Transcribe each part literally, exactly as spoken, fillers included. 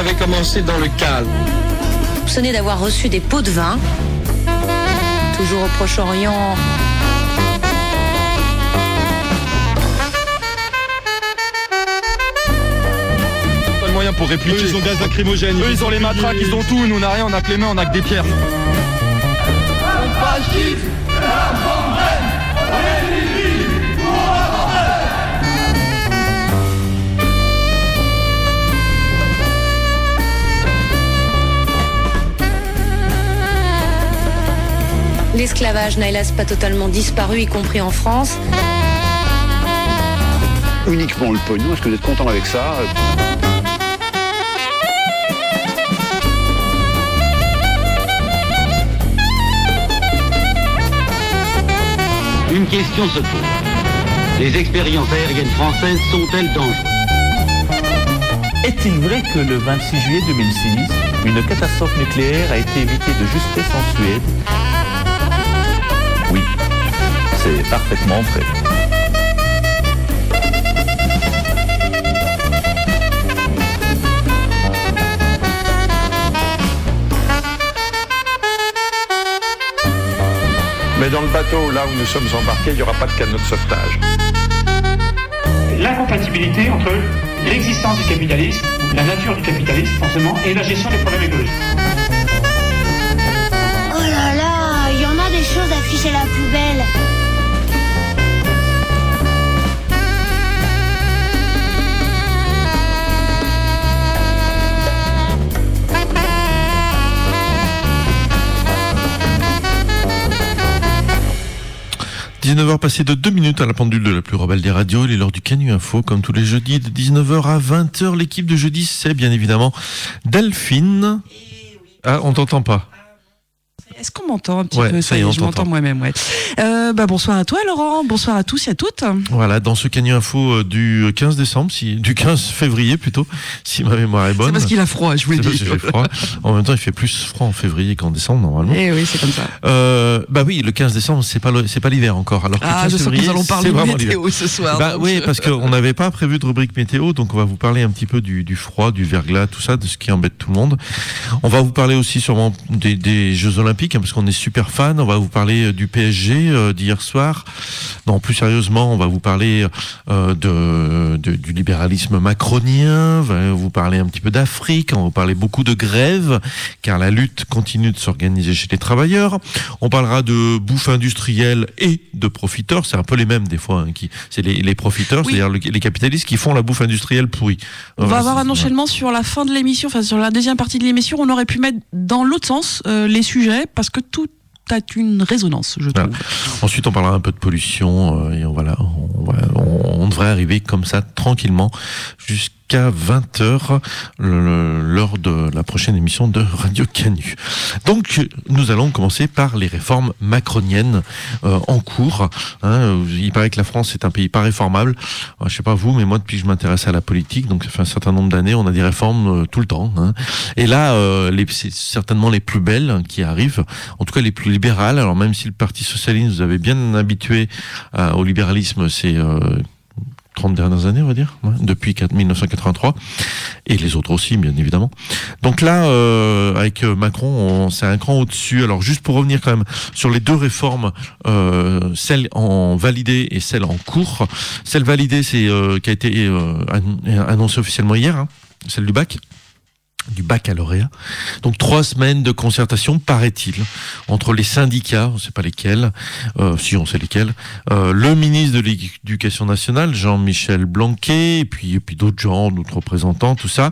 avait commencé dans le calme. Soupçonné d'avoir reçu des pots de vin. Toujours au Proche-Orient. Pas le moyen pour répliquer. Eux, ils ont gaz lacrymogène. Eux, ils ont les matraques, ils ont tout. Nous, on n'a rien, on n'a que les mains, on n'a que des pierres. L'esclavage n'a hélas pas totalement disparu, y compris en France. Uniquement le pognon, est-ce que vous êtes content avec ça ? Une question se pose. Les expériences aériennes françaises sont-elles dangereuses ? Est-il vrai que le vingt-six juillet deux mille six, une catastrophe nucléaire a été évitée de justesse en Suède ? Oui, c'est parfaitement vrai. Mais dans le bateau, là où nous sommes embarqués, il n'y aura pas de canot de sauvetage. L'incompatibilité entre l'existence du capitalisme, la nature du capitalisme, forcément, et la gestion des problèmes écologiques. Oh là là, il y en a des choses à ficher à la poubelle. dix-neuf heures passées de deux minutes à la pendule de la plus rebelle des radios. Il est l'heure du Canu Info, comme tous les jeudis, de dix-neuf heures à vingt heures. L'équipe de jeudi, c'est bien évidemment Delphine. Ah, on t'entend pas. Est-ce qu'on m'entend un petit ouais, peu? Ça y est, on je t'entend. m'entends moi-même, ouais. Euh, bah, bonsoir à toi, Laurent. Bonsoir à tous et à toutes. Voilà, dans ce Canu Info du quinze décembre, si, du quinze février plutôt, si ma mémoire est bonne. C'est parce qu'il a froid, je vous le dis. C'est parce qu'il fait froid. En même temps, il fait plus froid en février qu'en décembre, normalement. Eh oui, c'est comme ça. Euh, bah oui, le quinze décembre, c'est pas, le, c'est pas l'hiver encore. Alors que ah, le quinze je sens que nous allons parler de météo ce soir. Bah oui, parce qu'on n'avait pas prévu de rubrique météo, donc on va vous parler un petit peu du, du froid, du verglas, tout ça, de ce qui embête tout le monde. On va vous parler aussi sûrement des, des Jeux Olympiques, hein, parce qu'on est super fan. On va vous parler du P S G euh, d'hier soir. Non, plus sérieusement, on va vous parler euh, de, de, du libéralisme macronien. On va vous parler un petit peu d'Afrique. On va vous parler beaucoup de grève, car la lutte continue de s'organiser chez les travailleurs. On parlera de bouffe industrielle et de profiteurs. C'est un peu les mêmes des fois. Hein, qui, c'est les, les profiteurs, oui. C'est-à-dire le, les capitalistes qui font la bouffe industrielle pourrie. On va avoir un enchaînement ouais. sur la fin de l'émission, enfin sur la deuxième partie de l'émission. On aurait pu mettre dans l'autre sens euh, les sujets, parce que tout a une résonance, je trouve. Voilà. Ensuite, on parlera un peu de pollution euh, et on, voilà, on, on, on devrait arriver comme ça tranquillement jusqu'à vingt heures, le, l'heure de la prochaine émission de Radio Canu. Donc, nous allons commencer par les réformes macroniennes euh, en cours. Hein. Il paraît que la France est un pays pas réformable. Alors, je sais pas vous, mais moi, depuis que je m'intéresse à la politique, donc ça fait un certain nombre d'années, on a des réformes euh, tout le temps. Hein. Et là, euh, les, c'est certainement les plus belles hein, qui arrivent, en tout cas les plus libérales. Alors même si le Parti socialiste nous avait bien habitués euh, au libéralisme, c'est euh, trente dernières années, on va dire, ouais, depuis dix-neuf cent quatre-vingt-trois, et les autres aussi, bien évidemment. Donc là, euh, avec Macron, on, c'est un cran au-dessus. Alors juste pour revenir quand même sur les deux réformes, euh, celle en validée et celle en cours. Celle validée, c'est euh, qui a été euh, annoncée officiellement hier, hein, celle du bac. du baccalauréat. Donc trois semaines de concertation, paraît-il, entre les syndicats, on ne sait pas lesquels, euh, si on sait lesquels, euh, le ministre de l'Éducation nationale, Jean-Michel Blanquer, et puis, et puis d'autres gens, d'autres représentants, tout ça.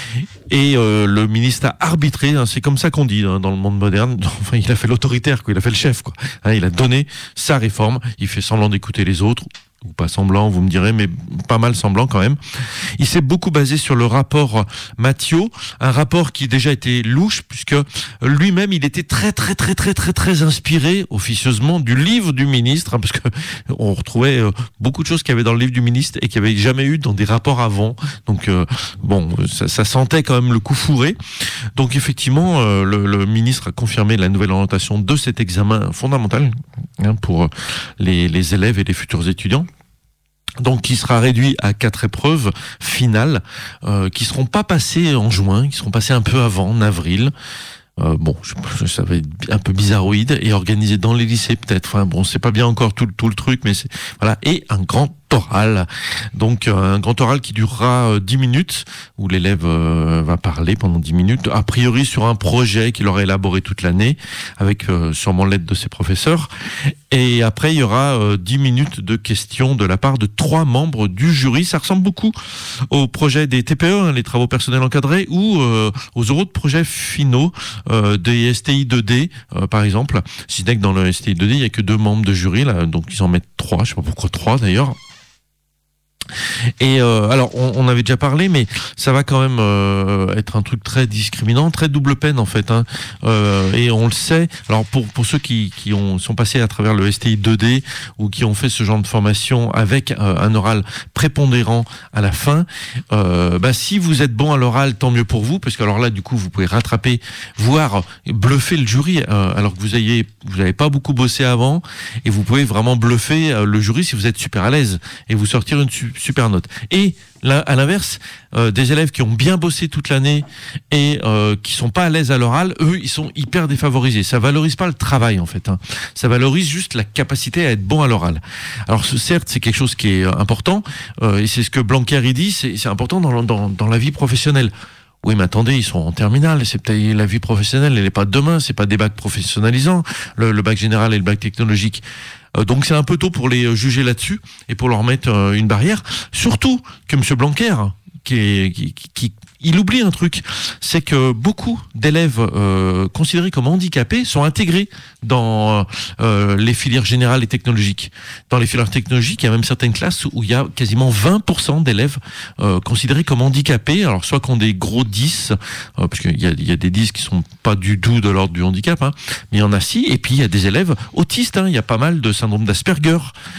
Et euh, le ministre a arbitré, hein, c'est comme ça qu'on dit hein, dans le monde moderne. Enfin, il a fait l'autoritaire, quoi, il a fait le chef, quoi. Hein, il a donné sa réforme, il fait semblant d'écouter les autres. Ou pas semblant, vous me direz, mais pas mal semblant quand même. Il s'est beaucoup basé sur le rapport Mathiot, un rapport qui déjà était louche, puisque lui-même, il était très, très, très, très, très, très inspiré, officieusement, du livre du ministre, hein, parce que on retrouvait euh, beaucoup de choses qu'il y avait dans le livre du ministre et qu'il n'y avait jamais eu dans des rapports avant. Donc, euh, bon, ça, ça sentait quand même le coup fourré. Donc, effectivement, euh, le, le ministre a confirmé la nouvelle orientation de cet examen fondamental hein, pour les, les élèves et les futurs étudiants. Donc, qui sera réduit à quatre épreuves finales, euh, qui seront pas passées en juin, qui seront passées un peu avant, en avril. Euh, bon, je, je, ça va être un peu bizarroïde et organisé dans les lycées peut-être. Enfin bon, c'est pas bien encore tout, tout le truc, mais c'est voilà. Et un grand oral, donc euh, un grand oral qui durera euh, dix minutes, où l'élève euh, va parler pendant dix minutes, a priori sur un projet qu'il aura élaboré toute l'année, avec euh, sûrement l'aide de ses professeurs. Et après, il y aura euh, dix minutes de questions de la part de trois membres du jury. Ça ressemble beaucoup au projet des T P E, hein, les travaux personnels encadrés, ou euh, aux autres projets finaux euh, des S T I deux D, euh, par exemple. Si ce n'est que dans le S T I deux D, il n'y a que deux membres de jury, là, donc ils en mettent trois, je sais pas pourquoi trois d'ailleurs. Et euh, alors on, on avait déjà parlé, mais ça va quand même euh, être un truc très discriminant, très double peine en fait, hein. Euh, et on le sait. Alors pour pour ceux qui qui ont sont passés à travers le S T I deux D ou qui ont fait ce genre de formation avec euh, un oral prépondérant à la fin, euh, bah si vous êtes bon à l'oral, tant mieux pour vous, parce que alors là du coup vous pouvez rattraper, voire bluffer le jury, euh, alors que vous ayez vous n'avez pas beaucoup bossé avant, et vous pouvez vraiment bluffer euh, le jury si vous êtes super à l'aise et vous sortir une su- super note. Et là, à l'inverse, euh, des élèves qui ont bien bossé toute l'année et euh, qui sont pas à l'aise à l'oral, eux, ils sont hyper défavorisés. Ça valorise pas le travail en fait, hein. Ça valorise juste la capacité à être bon à l'oral. Alors certes, c'est quelque chose qui est important, euh, et c'est ce que Blanquer il dit, c'est, c'est important dans, dans, dans la vie professionnelle. Oui, mais attendez, ils sont en terminale. C'est peut-être la vie professionnelle, elle n'est pas demain. C'est pas des bacs professionnalisants, le, le bac général et le bac technologique. Euh, donc c'est un peu tôt pour les juger là-dessus et pour leur mettre euh, une barrière. Surtout que Monsieur Blanquer, qui, est, qui, qui il oublie un truc, c'est que beaucoup d'élèves euh, considérés comme handicapés sont intégrés dans euh, les filières générales et technologiques. Dans les filières technologiques, il y a même certaines classes où il y a quasiment vingt pour cent d'élèves euh, considérés comme handicapés. Alors soit qu'on des gros dix, euh, parce qu'il y a, il y a des dix qui sont pas du tout de l'ordre du handicap, hein, mais il y en a six. Et puis il y a des élèves autistes, hein, il y a pas mal de syndrome d'Asperger.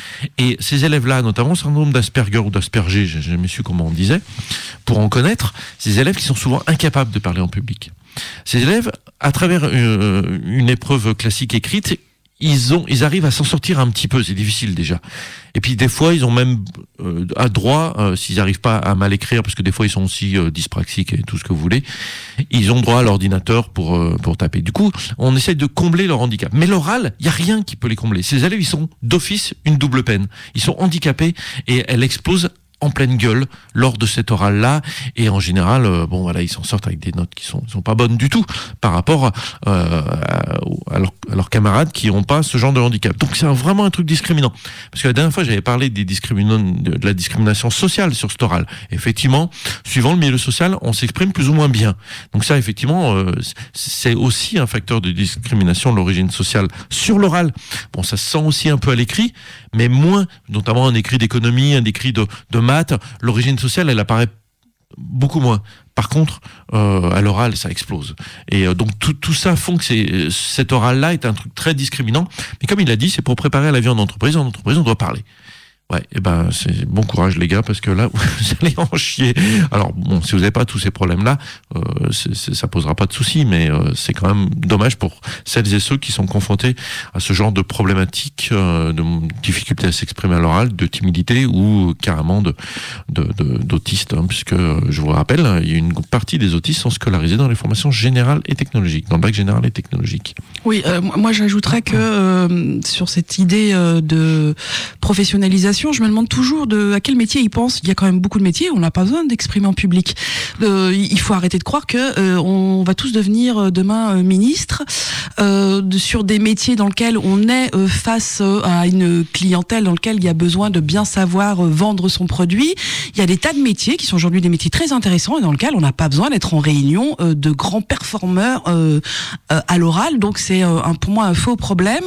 Et ces élèves-là, notamment syndrome d'Asperger ou d'Asperger, j'ai jamais su comment on disait, pour en connaître, ces élèves qui sont souvent incapables de parler en public. Ces élèves, à travers une, une épreuve classique écrite, ils ont, ils arrivent à s'en sortir un petit peu. C'est difficile déjà. Et puis des fois, ils ont même euh, à droit, euh, s'ils n'arrivent pas à mal écrire, parce que des fois ils sont aussi euh, dyspraxiques et tout ce que vous voulez, ils ont droit à l'ordinateur pour euh, pour taper. Du coup, on essaie de combler leur handicap. Mais l'oral, il y a rien qui peut les combler. Ces élèves, ils sont d'office une double peine. Ils sont handicapés et elle explose en pleine gueule lors de cet oral-là, et en général, euh, bon voilà, ils s'en sortent avec des notes qui sont, sont pas bonnes du tout par rapport euh, à, à, leur, à leurs camarades qui n'ont pas ce genre de handicap. Donc c'est un, vraiment un truc discriminant. Parce que la dernière fois, j'avais parlé des discriminants, de la discrimination sociale sur cet oral. Effectivement, suivant le milieu social, on s'exprime plus ou moins bien. Donc ça, effectivement, euh, c'est aussi un facteur de discrimination de l'origine sociale sur l'oral. Bon, ça se sent aussi un peu à l'écrit, mais moins, notamment un écrit d'économie, un écrit de, de maths, l'origine sociale, elle apparaît beaucoup moins. Par contre, euh, à l'oral, ça explose. Et euh, donc tout, tout ça font que c'est, cet oral-là est un truc très discriminant. Mais comme il l'a dit, c'est pour préparer à la vie en entreprise. En entreprise, on doit parler. Ouais, et ben c'est bon courage les gars, parce que là vous allez en chier. Alors bon, si vous n'avez pas tous ces problèmes-là, euh, c'est, c'est, ça posera pas de soucis, mais euh, c'est quand même dommage pour celles et ceux qui sont confrontés à ce genre de problématiques, euh, de difficultés à s'exprimer à l'oral, de timidité ou carrément de, de, de d'autistes, hein, puisque je vous rappelle, il y a une partie des autistes sont scolarisés dans les formations générales et technologiques, dans le bac général et technologique. Oui, euh, moi j'ajouterais que euh, sur cette idée euh, de professionnalisation, je me demande toujours de à quel métier ils pensent. Il y a quand même beaucoup de métiers où on n'a pas besoin d'exprimer en public. Euh, il faut arrêter de croire que euh, on va tous devenir demain euh, ministre euh, de, sur des métiers dans lesquels on est euh, face euh, à une clientèle dans lequel il y a besoin de bien savoir euh, vendre son produit. Il y a des tas de métiers qui sont aujourd'hui des métiers très intéressants et dans lesquels on n'a pas besoin d'être en réunion euh, de grands performeurs euh, euh, à l'oral. Donc c'est euh, un, pour moi un faux problème.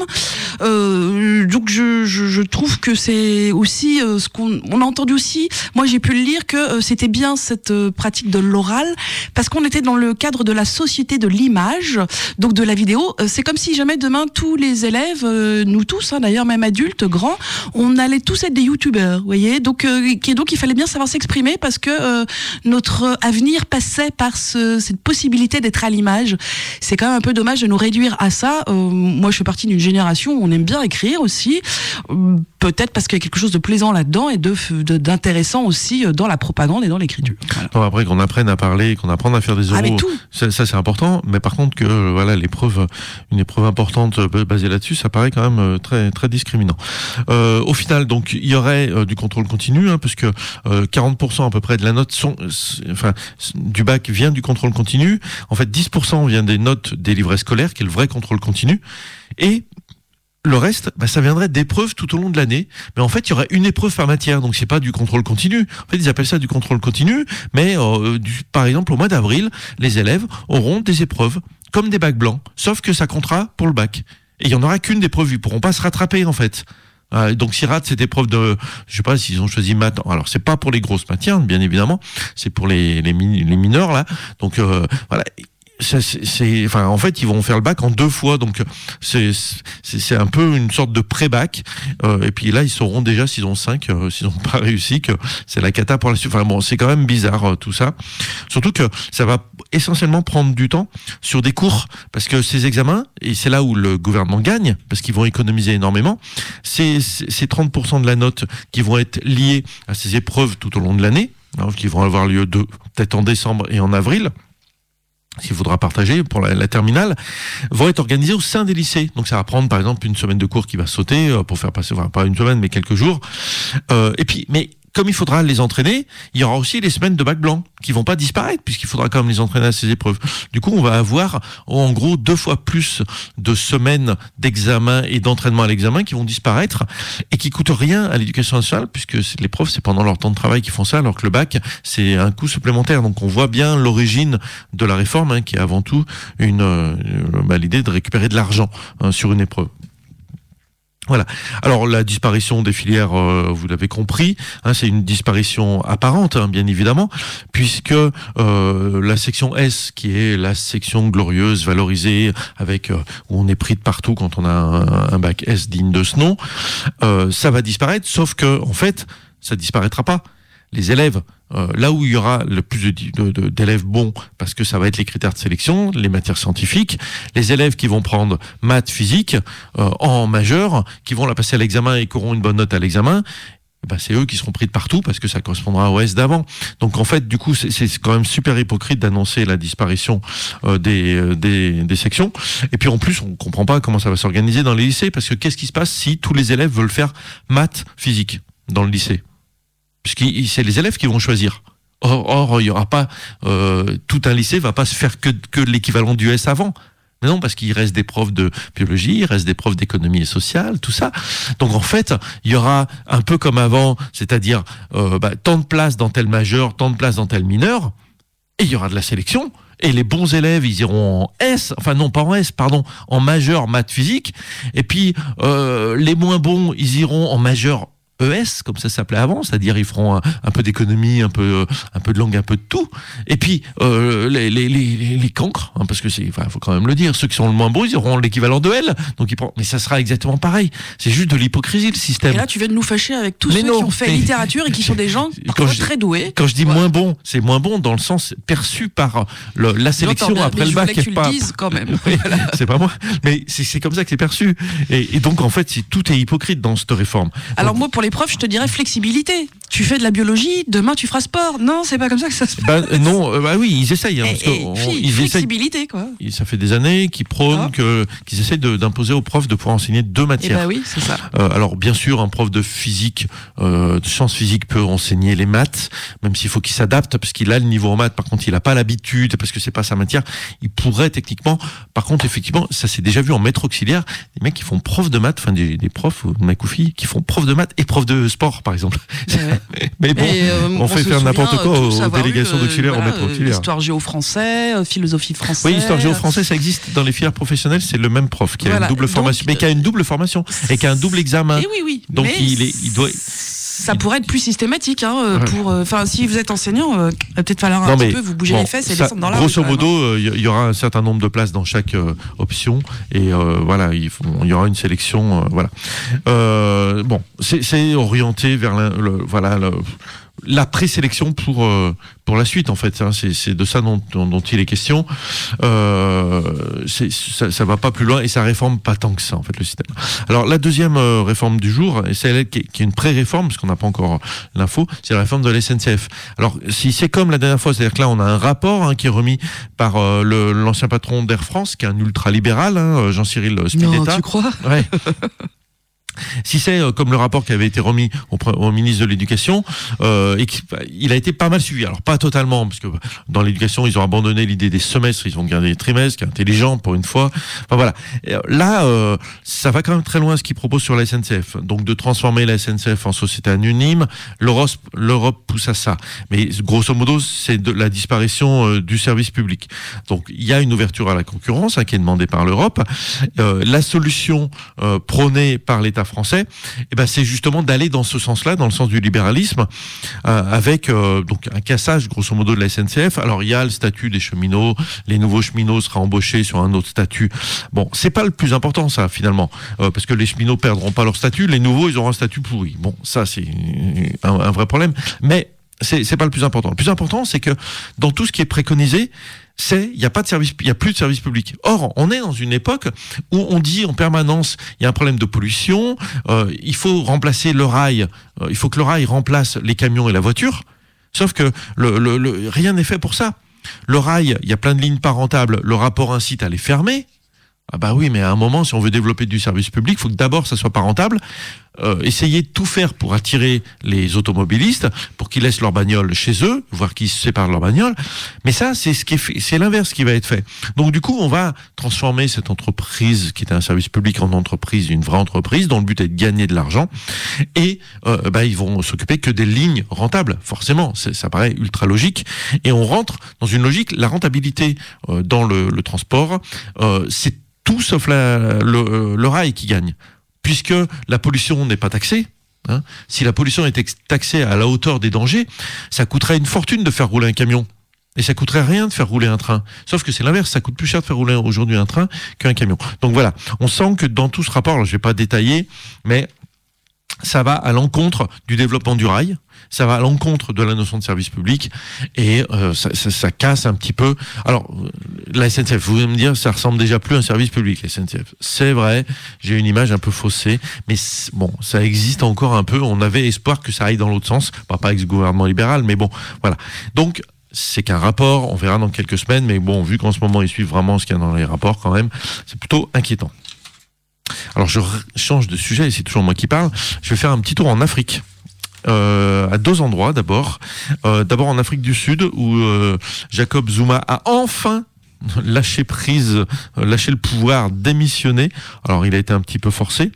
Euh, donc je, je, je trouve que c'est aussi euh, ce qu'on on a entendu aussi, moi j'ai pu le lire, que euh, c'était bien cette euh, pratique de l'oral parce qu'on était dans le cadre de la société de l'image, donc de la vidéo. Euh, c'est comme si jamais demain tous les élèves, euh, nous tous hein, d'ailleurs même adultes, grands, on allait tous être des youtubeurs, vous voyez, donc, euh, qui, donc il fallait bien savoir s'exprimer parce que euh, notre avenir passait par ce, cette possibilité d'être à l'image. C'est quand même un peu dommage de nous réduire à ça. Euh, moi je fais partie d'une génération où on aime bien écrire aussi. Euh, peut-être parce qu'il y a quelque chose de plaisant là-dedans et de, de d'intéressant aussi dans la propagande et dans l'écriture. Voilà. Non, après qu'on apprenne à parler, qu'on apprenne à faire des oraux, ah, ça, ça c'est important. Mais par contre que euh, voilà l'épreuve, une épreuve importante euh, basée là-dessus, ça paraît quand même euh, très très discriminant. Euh, au final, donc il y aurait euh, du contrôle continu, hein, parce que euh, quarante pour cent à peu près de la note sont, enfin du bac vient du contrôle continu. En fait, dix pour cent vient des notes des livrets scolaires, qui est le vrai contrôle continu, et le reste, bah, ça viendrait d'épreuves tout au long de l'année. Mais en fait, il y aurait une épreuve par matière, donc c'est pas du contrôle continu. En fait, ils appellent ça du contrôle continu, mais euh, du, par exemple, au mois d'avril, les élèves auront des épreuves comme des bacs blancs, sauf que ça comptera pour le bac. Et il y en aura qu'une d'épreuve, ils pourront pas se rattraper en fait. Euh, donc s'ils ratent cette épreuve de, je sais pas s'ils ont choisi maths. Alors c'est pas pour les grosses matières, bien évidemment, c'est pour les les, min- les mineurs là. Donc euh, voilà. C'est, c'est, enfin, en fait, ils vont faire le bac en deux fois, donc c'est, c'est, c'est un peu une sorte de pré-bac. Euh, et puis là, ils sauront déjà s'ils ont cinq, euh, s'ils n'ont pas réussi, que c'est la cata pour la suite. Enfin bon, c'est quand même bizarre euh, tout ça. Surtout que ça va essentiellement prendre du temps sur des cours, parce que ces examens, et c'est là où le gouvernement gagne, parce qu'ils vont économiser énormément. C'est ces trente pour cent de la note qui vont être liés à ces épreuves tout au long de l'année, hein, qui vont avoir lieu de peut-être en décembre et en avril, s'il faudra partager pour la, la terminale, vont être organisés au sein des lycées. Donc ça va prendre par exemple une semaine de cours qui va sauter euh, pour faire passer, enfin pas une semaine mais quelques jours. Euh, et puis, mais comme il faudra les entraîner, il y aura aussi les semaines de bac blanc qui vont pas disparaître puisqu'il faudra quand même les entraîner à ces épreuves. Du coup, on va avoir en gros deux fois plus de semaines d'examen et d'entraînement à l'examen qui vont disparaître et qui coûtent rien à l'éducation nationale puisque les profs, c'est pendant leur temps de travail qu'ils font ça, alors que le bac, c'est un coût supplémentaire. Donc on voit bien l'origine de la réforme, hein, qui est avant tout une, euh, bah, l'idée de récupérer de l'argent hein, sur une épreuve. Voilà. Alors la disparition des filières, euh, vous l'avez compris, hein, c'est une disparition apparente, hein, bien évidemment, puisque euh, la section S, qui est la section glorieuse, valorisée, avec euh, où on est pris de partout quand on a un, un bac S digne de ce nom, euh, ça va disparaître. Sauf que en fait, ça disparaîtra pas. Les élèves, euh, là où il y aura le plus de, de, de, d'élèves bons, parce que ça va être les critères de sélection, les matières scientifiques, les élèves qui vont prendre maths, physique euh, en majeur, qui vont la passer à l'examen et qui auront une bonne note à l'examen, ben c'est eux qui seront pris de partout parce que ça correspondra au S d'avant. Donc en fait, du coup, c'est, c'est quand même super hypocrite d'annoncer la disparition euh, des, des, des sections. Et puis en plus, on comprend pas comment ça va s'organiser dans les lycées, parce que qu'est-ce qui se passe si tous les élèves veulent faire maths, physique dans le lycée ? Puisque c'est les élèves qui vont choisir. Or, or il y aura pas euh, tout un lycée va pas se faire que que l'équivalent du S avant. Mais non, parce qu'il reste des profs de biologie, il reste des profs d'économie et sociale, tout ça. Donc en fait, il y aura un peu comme avant, c'est-à-dire euh, bah, tant de places dans tel majeur, tant de places dans tel mineur, et il y aura de la sélection. Et les bons élèves, ils iront en S, enfin non, pas en S, pardon, en majeur maths physique. Et puis euh, les moins bons, ils iront en majeur E S, comme ça s'appelait avant, c'est-à-dire ils feront un, un peu d'économie, un peu, un peu de langue, un peu de tout. Et puis euh, les, les, les, les cancres, hein, parce que c'est, enfin, faut quand même le dire, ceux qui sont le moins bons, ils auront l'équivalent de L. Donc ils prennent, mais ça sera exactement pareil. C'est juste de l'hypocrisie le système. Et là, tu viens de nous fâcher avec tous mais ceux non, qui ont fait mais... littérature et qui sont des gens je, très doués. Quand je dis ouais. moins bon, c'est moins bon dans le sens perçu par le, la sélection bien, après mais le bac. Je voulais que tu pas... le dises quand même. Oui, c'est pas moi, mais c'est, c'est comme ça que c'est perçu. Et, et donc en fait, c'est, tout est hypocrite dans cette réforme. Alors donc, moi, pour les profs, je te dirais flexibilité. Tu fais de la biologie, demain tu feras sport. Non, c'est pas comme ça que ça se passe. Bah, non, euh, bah oui, ils essayent. Hein, et, parce que et on, puis, ils flexibilité, essayent, quoi. Et ça fait des années qu'ils prônent, ah. que, qu'ils essayent de, d'imposer aux profs de pouvoir enseigner deux matières. Et bah oui, c'est ça. Euh, alors bien sûr, un prof de physique, euh, de sciences physiques peut enseigner les maths, même s'il faut qu'il s'adapte, parce qu'il a le niveau en maths. Par contre, il n'a pas l'habitude, parce que c'est pas sa matière. Il pourrait techniquement. Par contre, effectivement, ça s'est déjà vu en maître auxiliaire, des mecs qui font prof de maths, enfin des, des profs, mecs ou filles, qui font prof de maths et prof de sport, par exemple. Ouais. Mais bon, et, euh, on, on fait faire n'importe quoi aux délégations eu, d'auxiliaires, euh, aux maîtres auxiliaires. Histoire géo-français, euh, philosophie française. Oui, histoire géo-français, ça existe dans les filières professionnelles, c'est le même prof qui a voilà. une double formation, donc, mais qui a une double formation et qui a un double examen. Et oui, oui. Donc mais il, est, il doit. ça pourrait être plus systématique, hein, pour, enfin, euh, si vous êtes enseignant, euh, il va peut-être falloir un non, petit mais, peu vous bouger bon, les fesses et ça, descendre dans la grosso rue. Grosso modo, il euh, y, y aura un certain nombre de places dans chaque euh, option, et euh, voilà, il y aura une sélection, euh, voilà. Euh, bon, c'est, c'est orienté vers la, le, voilà, le, la présélection pour euh, pour la suite, en fait, hein, c'est, c'est de ça dont, dont, dont il est question. Euh, c'est, ça, ça va pas plus loin et ça réforme pas tant que ça, en fait, le système. Alors la deuxième euh, réforme du jour, et c'est elle qui est, qui est une pré-réforme, parce qu'on n'a pas encore l'info, c'est la réforme de la S N C F. Alors si c'est comme la dernière fois, c'est-à-dire que là on a un rapport hein, qui est remis par euh, le, l'ancien patron d'Air France, qui est un ultra-libéral, hein, Jean-Cyril Spinetta. Non, tu crois ? Ouais. Si c'est euh, comme le rapport qui avait été remis au, au ministre de l'Éducation, euh, et qui, il a été pas mal suivi. Alors pas totalement, parce que dans l'éducation ils ont abandonné l'idée des semestres, ils ont gardé les trimestres, qui est intelligent pour une fois. Enfin voilà. Et là, euh, ça va quand même très loin ce qu'ils proposent sur la S N C F. Donc de transformer la S N C F en société anonyme, l'Europe, l'Europe pousse à ça. Mais grosso modo, c'est de la disparition euh, du service public. Donc il y a une ouverture à la concurrence hein, qui est demandée par l'Europe. Euh, la solution euh, prônée par l'État français, eh ben c'est justement d'aller dans ce sens-là, dans le sens du libéralisme, euh, avec euh, donc un cassage grosso modo de la S N C F. Alors il y a le statut des cheminots, les nouveaux cheminots seraient embauchés sur un autre statut. Bon, c'est pas le plus important ça finalement, euh, parce que les cheminots perdront pas leur statut, les nouveaux ils auront un statut pourri. Bon, ça c'est un, un vrai problème, mais c'est c'est pas le plus important. Le plus important c'est que dans tout ce qui est préconisé, c'est il y a pas de service, il y a plus de service public. Or, on est dans une époque où on dit en permanence il y a un problème de pollution, euh, il faut remplacer le rail, euh, il faut que le rail remplace les camions et la voiture. Sauf que le, le, le, rien n'est fait pour ça. Le rail, il y a plein de lignes pas rentables, le rapport incite à les fermer. Ah bah oui, mais à un moment, si on veut développer du service public, il faut que d'abord ça soit pas rentable. Euh, essayer de tout faire pour attirer les automobilistes, pour qu'ils laissent leur bagnole chez eux, voire qu'ils se séparent de leur bagnole. Mais ça, c'est ce qui est fait, c'est l'inverse qui va être fait. Donc du coup, on va transformer cette entreprise qui était un service public en entreprise, une vraie entreprise, dont le but est de gagner de l'argent. Et euh, bah ils vont s'occuper que des lignes rentables. Forcément, c'est, ça paraît ultra logique. Et on rentre dans une logique, la rentabilité euh, dans le, le transport, euh, c'est tout sauf la, le, le rail qui gagne, puisque la pollution n'est pas taxée. Hein. Si la pollution était taxée à la hauteur des dangers, ça coûterait une fortune de faire rouler un camion. Et ça coûterait rien de faire rouler un train. Sauf que c'est l'inverse, ça coûte plus cher de faire rouler aujourd'hui un train qu'un camion. Donc voilà, on sent que dans tout ce rapport, alors je vais pas détailler, mais ça va à l'encontre du développement du rail, ça va à l'encontre de la notion de service public, et euh, ça, ça, ça casse un petit peu. Alors, la S N C F, vous allez me dire, ça ressemble déjà plus à un service public, la S N C F. C'est vrai, j'ai une image un peu faussée, mais bon, ça existe encore un peu. On avait espoir que ça aille dans l'autre sens, bah, pas avec ce gouvernement libéral, mais bon, voilà. Donc, c'est qu'un rapport, on verra dans quelques semaines, mais bon, vu qu'en ce moment, ils suivent vraiment ce qu'il y a dans les rapports quand même, c'est plutôt inquiétant. Alors je change de sujet, et c'est toujours moi qui parle. Je vais faire un petit tour en Afrique. Euh, à deux endroits d'abord. Euh, d'abord en Afrique du Sud, où euh, Jacob Zuma a enfin lâché prise, euh, lâché le pouvoir, démissionné. Alors il a été un petit peu forcé.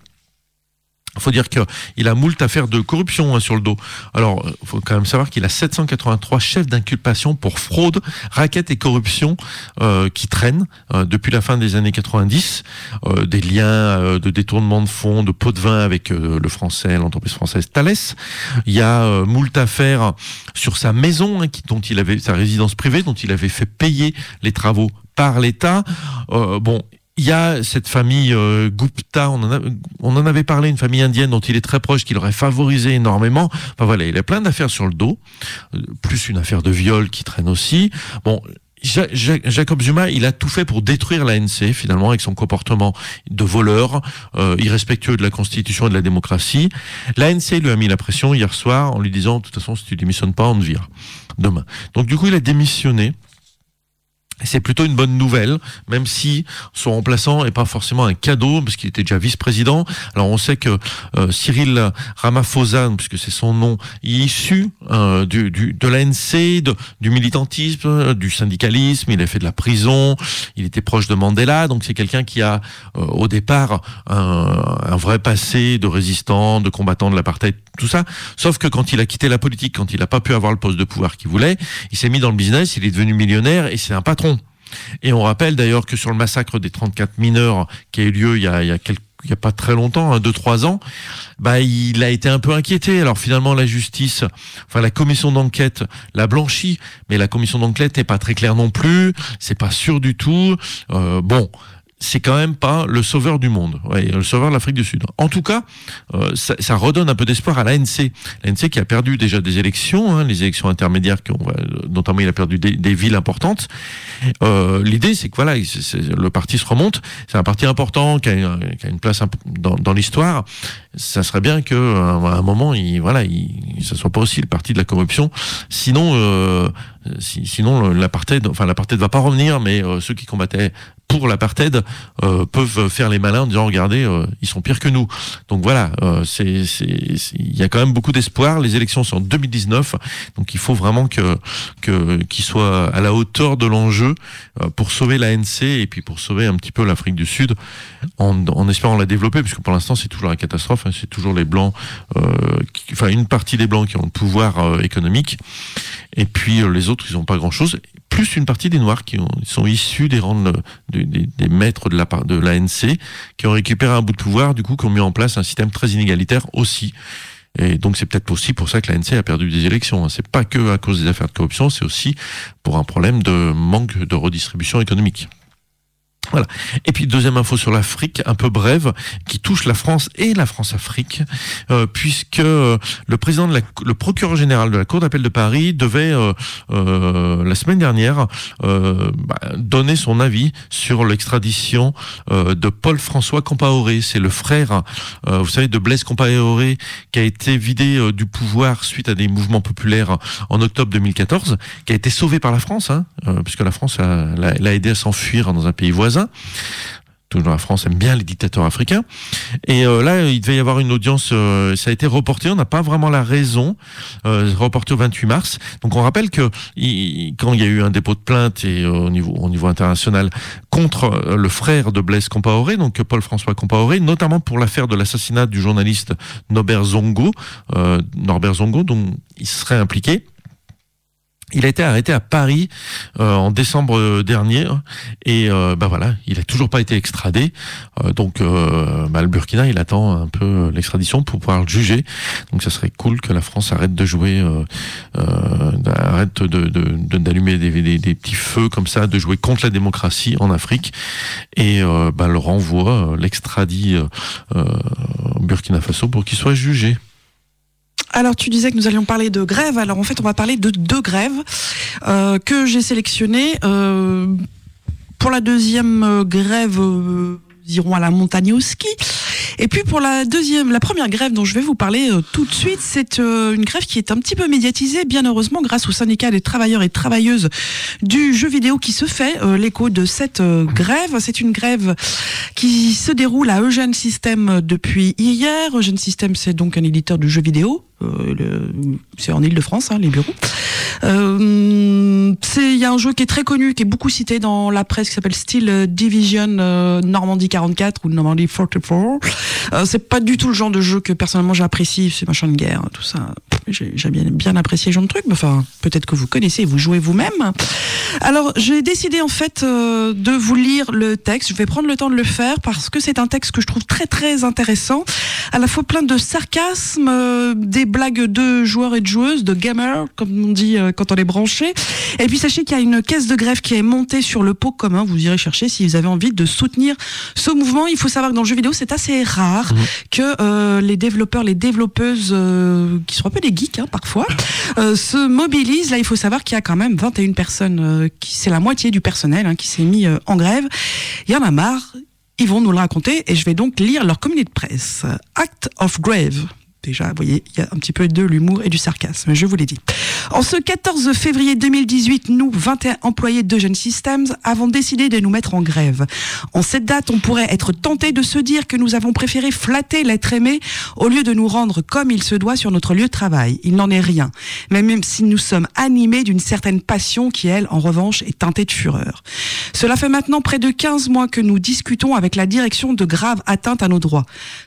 Il faut dire qu'il a moult affaires de corruption hein, sur le dos. Alors, il faut quand même savoir qu'il a sept cent quatre-vingt-trois chefs d'inculpation pour fraude, racket et corruption euh, qui traînent euh, depuis la fin des années quatre-vingt-dix. Euh, des liens euh, de détournement de fonds, de pots de vin avec euh, le français, l'entreprise française Thales. Il y a euh, moult affaires sur sa maison, hein, qui, dont il avait sa résidence privée, dont il avait fait payer les travaux par l'État. Euh, bon. Il y a cette famille euh, Gupta, on en, a, on en avait parlé, une famille indienne dont il est très proche, qui l'aurait favorisé énormément. Enfin voilà, il a plein d'affaires sur le dos, euh, plus une affaire de viol qui traîne aussi. Bon, ja- ja- Jacob Zuma, il a tout fait pour détruire l'A N C, finalement, avec son comportement de voleur, euh, irrespectueux de la Constitution et de la démocratie. L'A N C lui a mis la pression hier soir en lui disant, de toute façon, si tu démissionnes pas, on te vire demain. Donc du coup, il a démissionné. C'est plutôt une bonne nouvelle, même si son remplaçant n'est pas forcément un cadeau, parce qu'il était déjà vice-président. Alors on sait que euh, Cyril Ramaphosa, puisque c'est son nom, il est issu euh, du, du, de l'A N C, de, du militantisme, du syndicalisme, il a fait de la prison, il était proche de Mandela, donc c'est quelqu'un qui a euh, au départ un, un vrai passé de résistant, de combattant de l'apartheid, tout ça. Sauf que quand il a quitté la politique, quand il n'a pas pu avoir le poste de pouvoir qu'il voulait, il s'est mis dans le business, il est devenu millionnaire et c'est un patron. Et on rappelle d'ailleurs que sur le massacre des trente-quatre mineurs qui a eu lieu il y a, il y a quelques il y a pas très longtemps, hein, deux trois ans, bah il a été un peu inquiété. Alors finalement la justice, enfin la commission d'enquête l'a blanchi, mais la commission d'enquête n'est pas très claire non plus, c'est pas sûr du tout. Euh, bon. C'est quand même pas le sauveur du monde, ouais, le sauveur de l'Afrique du Sud. En tout cas, euh, ça, ça redonne un peu d'espoir à l'A N C. L'A N C qui a perdu déjà des élections, hein, les élections intermédiaires, qui ont, notamment il a perdu des, des villes importantes. Euh, l'idée, c'est que voilà, c'est, c'est, le parti se remonte. C'est un parti important qui a, qui a une place dans, dans l'histoire. Ça serait bien que à un moment, il, voilà, il, ça soit pas aussi le parti de la corruption. Sinon, euh, si, sinon l'apartheid, enfin l'apartheid va pas revenir, mais euh, ceux qui combattaient pour l'apartheid euh, peuvent faire les malins en disant regardez, euh, ils sont pires que nous. Donc voilà, euh, c'est, c'est, c'est, il y a quand même beaucoup d'espoir. Les élections sont en deux mille dix-neuf, donc il faut vraiment que que qu'ils soient à la hauteur de l'enjeu euh, pour sauver l'A N C et puis pour sauver un petit peu l'Afrique du Sud, en, en espérant la développer, puisque pour l'instant c'est toujours la catastrophe. Hein, c'est toujours les blancs, euh, qui, enfin une partie des blancs qui ont le pouvoir euh, économique, et puis euh, les autres ils n'ont pas grand-chose. Plus une partie des Noirs qui ont, sont issus des rangs de, de, des, des maîtres de la de l'A N C, qui ont récupéré un bout de pouvoir, du coup, qui ont mis en place un système très inégalitaire aussi. Et donc c'est peut-être aussi pour ça que l'A N C a perdu des élections. C'est pas que à cause des affaires de corruption, c'est aussi pour un problème de manque de redistribution économique. Voilà. Et puis deuxième info sur l'Afrique, un peu brève, qui touche la France et la France-Afrique, euh, puisque euh, le président de la, le procureur général de la Cour d'appel de Paris devait euh, euh, la semaine dernière euh, bah, donner son avis sur l'extradition euh, de Paul-François Compaoré. C'est le frère, euh, vous savez, de Blaise Compaoré, qui a été vidé euh, du pouvoir suite à des mouvements populaires en octobre deux mille quatorze, qui a été sauvé par la France, hein, euh, puisque la France a, l'a, l'a aidé à s'enfuir dans un pays voisin. Toujours la France aime bien les dictateurs africains. Et euh, là, il devait y avoir une audience, euh, ça a été reporté, on n'a pas vraiment la raison, euh, reporté au vingt-huit mars. Donc on rappelle que il, quand il y a eu un dépôt de plainte et, euh, au, niveau, au niveau international contre euh, le frère de Blaise Compaoré, donc Paul-François Compaoré, notamment pour l'affaire de l'assassinat du journaliste Norbert Zongo, euh, Norbert Zongo, dont il serait impliqué. Il a été arrêté à Paris euh, en décembre dernier et euh, bah voilà, il a toujours pas été extradé. Euh, donc euh, bah, le Burkina, il attend un peu l'extradition pour pouvoir le juger. Donc ça serait cool que la France arrête de jouer, euh, euh, arrête de, de, de d'allumer des, des, des petits feux comme ça, de jouer contre la démocratie en Afrique et euh, bah, le renvoie, l'extradit euh, au Burkina Faso pour qu'il soit jugé. Alors tu disais que nous allions parler de grève, alors en fait on va parler de deux grèves euh, que j'ai sélectionnées. Euh, pour la deuxième euh, grève, euh, nous irons à la montagne au ski. Et puis pour la deuxième, la première grève dont je vais vous parler euh, tout de suite, c'est euh, une grève qui est un petit peu médiatisée, bien heureusement, grâce au syndicat des travailleurs et travailleuses du jeu vidéo qui se fait euh, l'écho de cette euh, grève. C'est une grève qui se déroule à Eugène System depuis hier. Eugène System, c'est donc un éditeur de jeux vidéo. Euh, le, c'est en Île-de-France, hein, les bureaux. Euh, c'est, il y a un jeu qui est très connu, qui est beaucoup cité dans la presse, qui s'appelle Steel Division euh, Normandie quarante-quatre ou Normandie quarante-quatre. Euh, c'est pas du tout le genre de jeu que personnellement j'apprécie, c'est machin de guerre, tout ça. J'ai, j'ai bien, bien apprécié ce genre de truc, mais enfin, peut-être que vous connaissez, vous jouez vous-même. Alors, j'ai décidé en fait euh, de vous lire le texte. Je vais prendre le temps de le faire parce que c'est un texte que je trouve très très intéressant, à la fois plein de sarcasme, euh, des blagues de joueurs et de joueuses, de gamers, comme on dit euh, quand on est branché. Et puis sachez qu'il y a une caisse de grève qui est montée sur le pot commun. Vous irez chercher si vous avez envie de soutenir ce mouvement. Il faut savoir que dans le jeu vidéo, c'est assez rare mmh. que euh, les développeurs, les développeuses, euh, qui sont un peu des geeks hein, parfois, euh, se mobilisent. Là, il faut savoir qu'il y a quand même vingt et une personnes, euh, qui, c'est la moitié du personnel hein, qui s'est mis euh, en grève. Il y en a marre. Ils vont nous le raconter et je vais donc lire leur communiqué de presse. Act of Grave. Déjà, vous voyez, il y a un petit peu de l'humour et du sarcasme, je vous l'ai dit. En ce quatorze février deux mille dix-huit, nous, vingt et un employés d'Eugène Systems, avons décidé de nous mettre en grève. En cette date, on pourrait être tenté de se dire que nous avons préféré flatter l'être aimé au lieu de nous rendre comme il se doit sur notre lieu de travail. Il n'en est rien. Mais même si nous sommes animés d'une certaine passion qui, elle, en revanche, est teintée de fureur. Cela fait maintenant près de quinze mois que nous discutons avec la direction de graves atteintes à nos droits.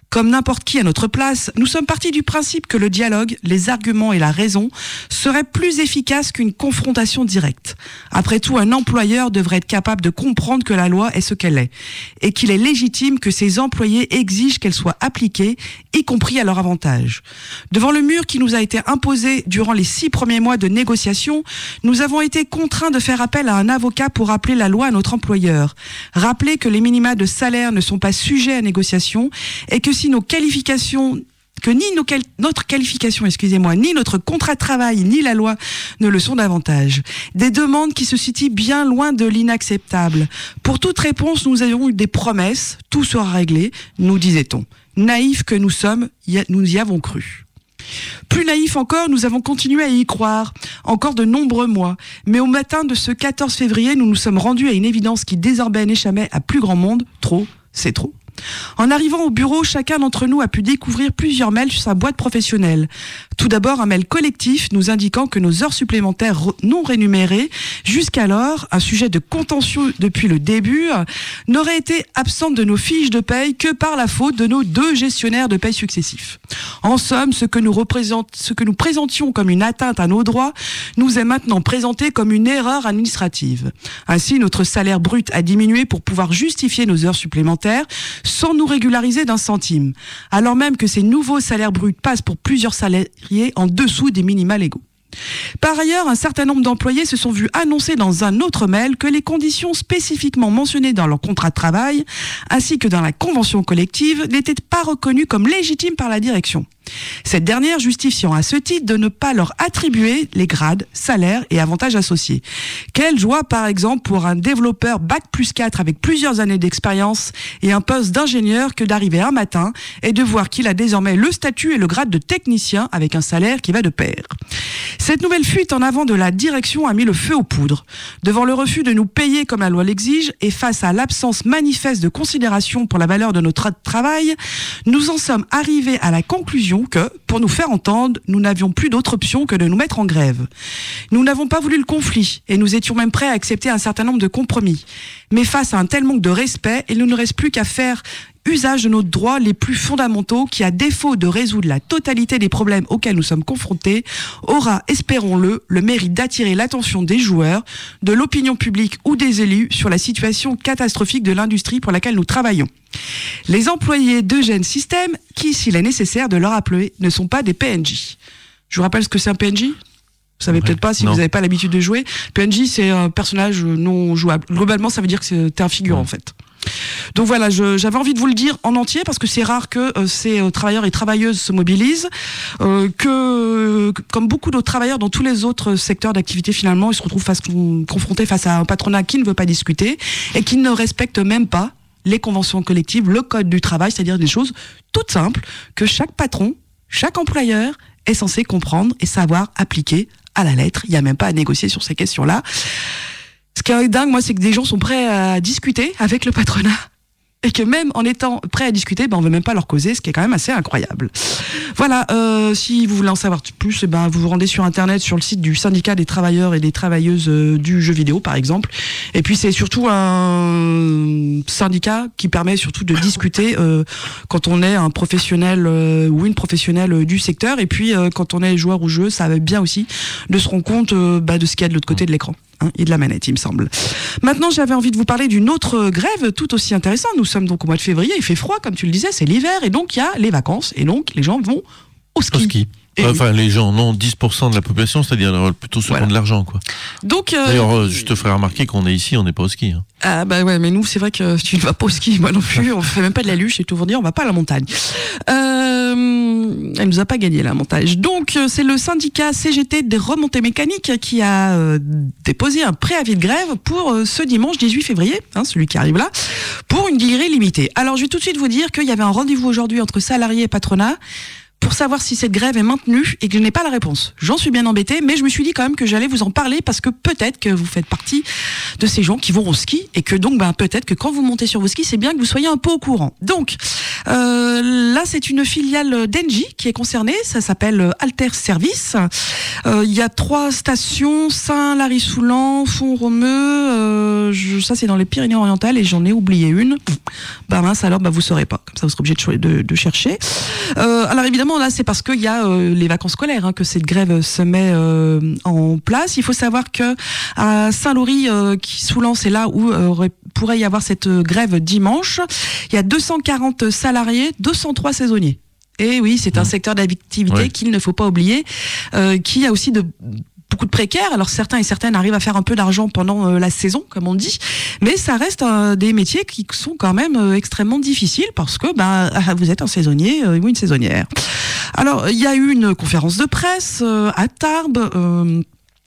Comme n'importe qui à notre place, nous sommes partis du principe que le dialogue, les arguments et la raison seraient plus efficaces qu'une confrontation directe. Après tout, un employeur devrait être capable de comprendre que la loi est ce qu'elle est et qu'il est légitime que ses employés exigent qu'elle soit appliquée, y compris à leur avantage. Devant le mur qui nous a été imposé durant les six premiers mois de négociation, nous avons été contraints de faire appel à un avocat pour rappeler la loi à notre employeur, rappeler que les minima de salaire ne sont pas sujets à négociation et que si nos qualifications que ni nos quali- notre qualification, excusez-moi, ni notre contrat de travail, ni la loi ne le sont davantage. Des demandes qui se situent bien loin de l'inacceptable. Pour toute réponse, nous avons eu des promesses, tout sera réglé, nous disait-on. Naïfs que nous sommes, y a, nous y avons cru. Plus naïf encore, nous avons continué à y croire, encore de nombreux mois. Mais au matin de ce quatorze février, nous nous sommes rendus à une évidence qui désormais n'échappait à plus grand monde. Trop, c'est trop. En arrivant au bureau, chacun d'entre nous a pu découvrir plusieurs mails sur sa boîte professionnelle. Tout d'abord, un mail collectif nous indiquant que nos heures supplémentaires non rémunérées, jusqu'alors un sujet de contentieux depuis le début, n'auraient été absentes de nos fiches de paye que par la faute de nos deux gestionnaires de paye successifs. En somme, ce que nous représente, ce que nous présentions comme une atteinte à nos droits nous est maintenant présenté comme une erreur administrative. Ainsi, notre salaire brut a diminué pour pouvoir justifier nos heures supplémentaires, sans nous régulariser d'un centime, alors même que ces nouveaux salaires bruts passent pour plusieurs salariés en dessous des minima légaux. Par ailleurs, un certain nombre d'employés se sont vus annoncer dans un autre mail que les conditions spécifiquement mentionnées dans leur contrat de travail, ainsi que dans la convention collective, n'étaient pas reconnues comme légitimes par la direction. Cette dernière justifiant à ce titre de ne pas leur attribuer les grades, salaires et avantages associés. Quelle joie par exemple pour un développeur bac plus quatre avec plusieurs années d'expérience et un poste d'ingénieur que d'arriver un matin et de voir qu'il a désormais le statut et le grade de technicien avec un salaire qui va de pair. Cette nouvelle fuite en avant de la direction a mis le feu aux poudres. Devant le refus de nous payer comme la loi l'exige et face à l'absence manifeste de considération pour la valeur de notre travail, nous en sommes arrivés à la conclusion que, pour nous faire entendre, nous n'avions plus d'autre option que de nous mettre en grève. Nous n'avons pas voulu le conflit et nous étions même prêts à accepter un certain nombre de compromis. Mais face à un tel manque de respect, il ne nous reste plus qu'à faire usage de nos droits les plus fondamentaux qui, à défaut de résoudre la totalité des problèmes auxquels nous sommes confrontés, aura, espérons-le, le mérite d'attirer l'attention des joueurs, de l'opinion publique ou des élus sur la situation catastrophique de l'industrie pour laquelle nous travaillons. Les employés d'Eugène System, qui, s'il est nécessaire de leur rappeler, ne sont pas des P N J. Je vous rappelle ce que c'est un P N J ? Vous savez ouais, peut-être pas si non. Vous n'avez pas l'habitude de jouer. P N J, c'est un personnage non jouable. Globalement, ça veut dire que c'est un figurant, ouais. en fait. Donc voilà, je, j'avais envie de vous le dire en entier parce que c'est rare que euh, ces euh, travailleurs et travailleuses se mobilisent, euh, que, que comme beaucoup d'autres travailleurs dans tous les autres secteurs d'activité, finalement, ils se retrouvent face, confrontés face à un patronat qui ne veut pas discuter et qui ne respecte même pas les conventions collectives, le code du travail, c'est-à-dire des choses toutes simples que chaque patron, chaque employeur est censé comprendre et savoir appliquer à la lettre. Il n'y a même pas à négocier sur ces questions-là. Ce qui est dingue, moi, c'est que des gens sont prêts à discuter avec le patronat et que même en étant prêts à discuter, ben, on veut même pas leur causer, ce qui est quand même assez incroyable. Voilà, euh, si vous voulez en savoir plus, eh ben, vous vous rendez sur Internet, sur le site du syndicat des travailleurs et des travailleuses euh, du jeu vidéo, par exemple. Et puis, c'est surtout un syndicat qui permet surtout de discuter euh, quand on est un professionnel euh, ou une professionnelle euh, du secteur. Et puis, euh, quand on est joueur ou joueuse, ça va bien aussi de se rendre compte euh, bah, de ce qu'il y a de l'autre côté de l'écran. Hein, et de la manette, il me semble. Maintenant, j'avais envie de vous parler d'une autre grève tout aussi intéressante. Nous sommes donc au mois de février, il fait froid, comme tu le disais, c'est l'hiver, et donc il y a les vacances, et donc les gens vont au ski. Au ski. Enfin, les gens, non, dix pour cent de la population, c'est-à-dire plutôt ceux qui ont de l'argent, quoi. Donc, euh, D'ailleurs, je te ferai remarquer qu'on est ici, on n'est pas au ski. Hein. Ah bah ouais, mais nous, c'est vrai que tu ne vas pas au ski, moi non plus, on fait même pas de la luche, et tout vous dire, on va pas à la montagne. Euh, elle nous a pas gagné la montage. Donc, c'est le syndicat C G T des remontées mécaniques qui a euh, déposé un préavis de grève pour euh, ce dimanche dix-huit février, hein, celui qui arrive là, pour une durée limitée. Alors, je vais tout de suite vous dire qu'il y avait un rendez-vous aujourd'hui entre salariés et patronat. pour savoir si cette grève est maintenue et que je n'ai pas la réponse. J'en suis bien embêtée, mais je me suis dit quand même que j'allais vous en parler parce que peut-être que vous faites partie de ces gens qui vont au ski et que donc ben, peut-être que quand vous montez sur vos skis, c'est bien que vous soyez un peu au courant. Donc euh, là, c'est une filiale d'Engie qui est concernée, ça s'appelle Alter Service. Euh, il y a trois stations, Saint-Lary-Soulan, Font-Romeu, euh, je, ça c'est dans les Pyrénées-Orientales et j'en ai oublié une. Bah mince, alors bah, vous saurez pas, comme ça vous serez obligé de, de, de chercher. Euh, alors évidemment, là, c'est parce qu'il y a euh, les vacances scolaires hein, que cette grève se met euh, en place. Il faut savoir que à Saint-Lary, euh, qui Soulan, c'est là où euh, pourrait y avoir cette euh, grève dimanche. Il y a deux cent quarante salariés, deux cent trois saisonniers. Et oui, c'est un secteur d'activité ouais. qu'il ne faut pas oublier, euh, qui a aussi de beaucoup de précaires. Alors certains et certaines arrivent à faire un peu d'argent pendant euh, la saison, comme on dit, mais ça reste euh, des métiers qui sont quand même euh, extrêmement difficiles parce que bah, vous êtes un saisonnier euh, ou une saisonnière. Alors il y a eu une conférence de presse euh, à Tarbes. Euh,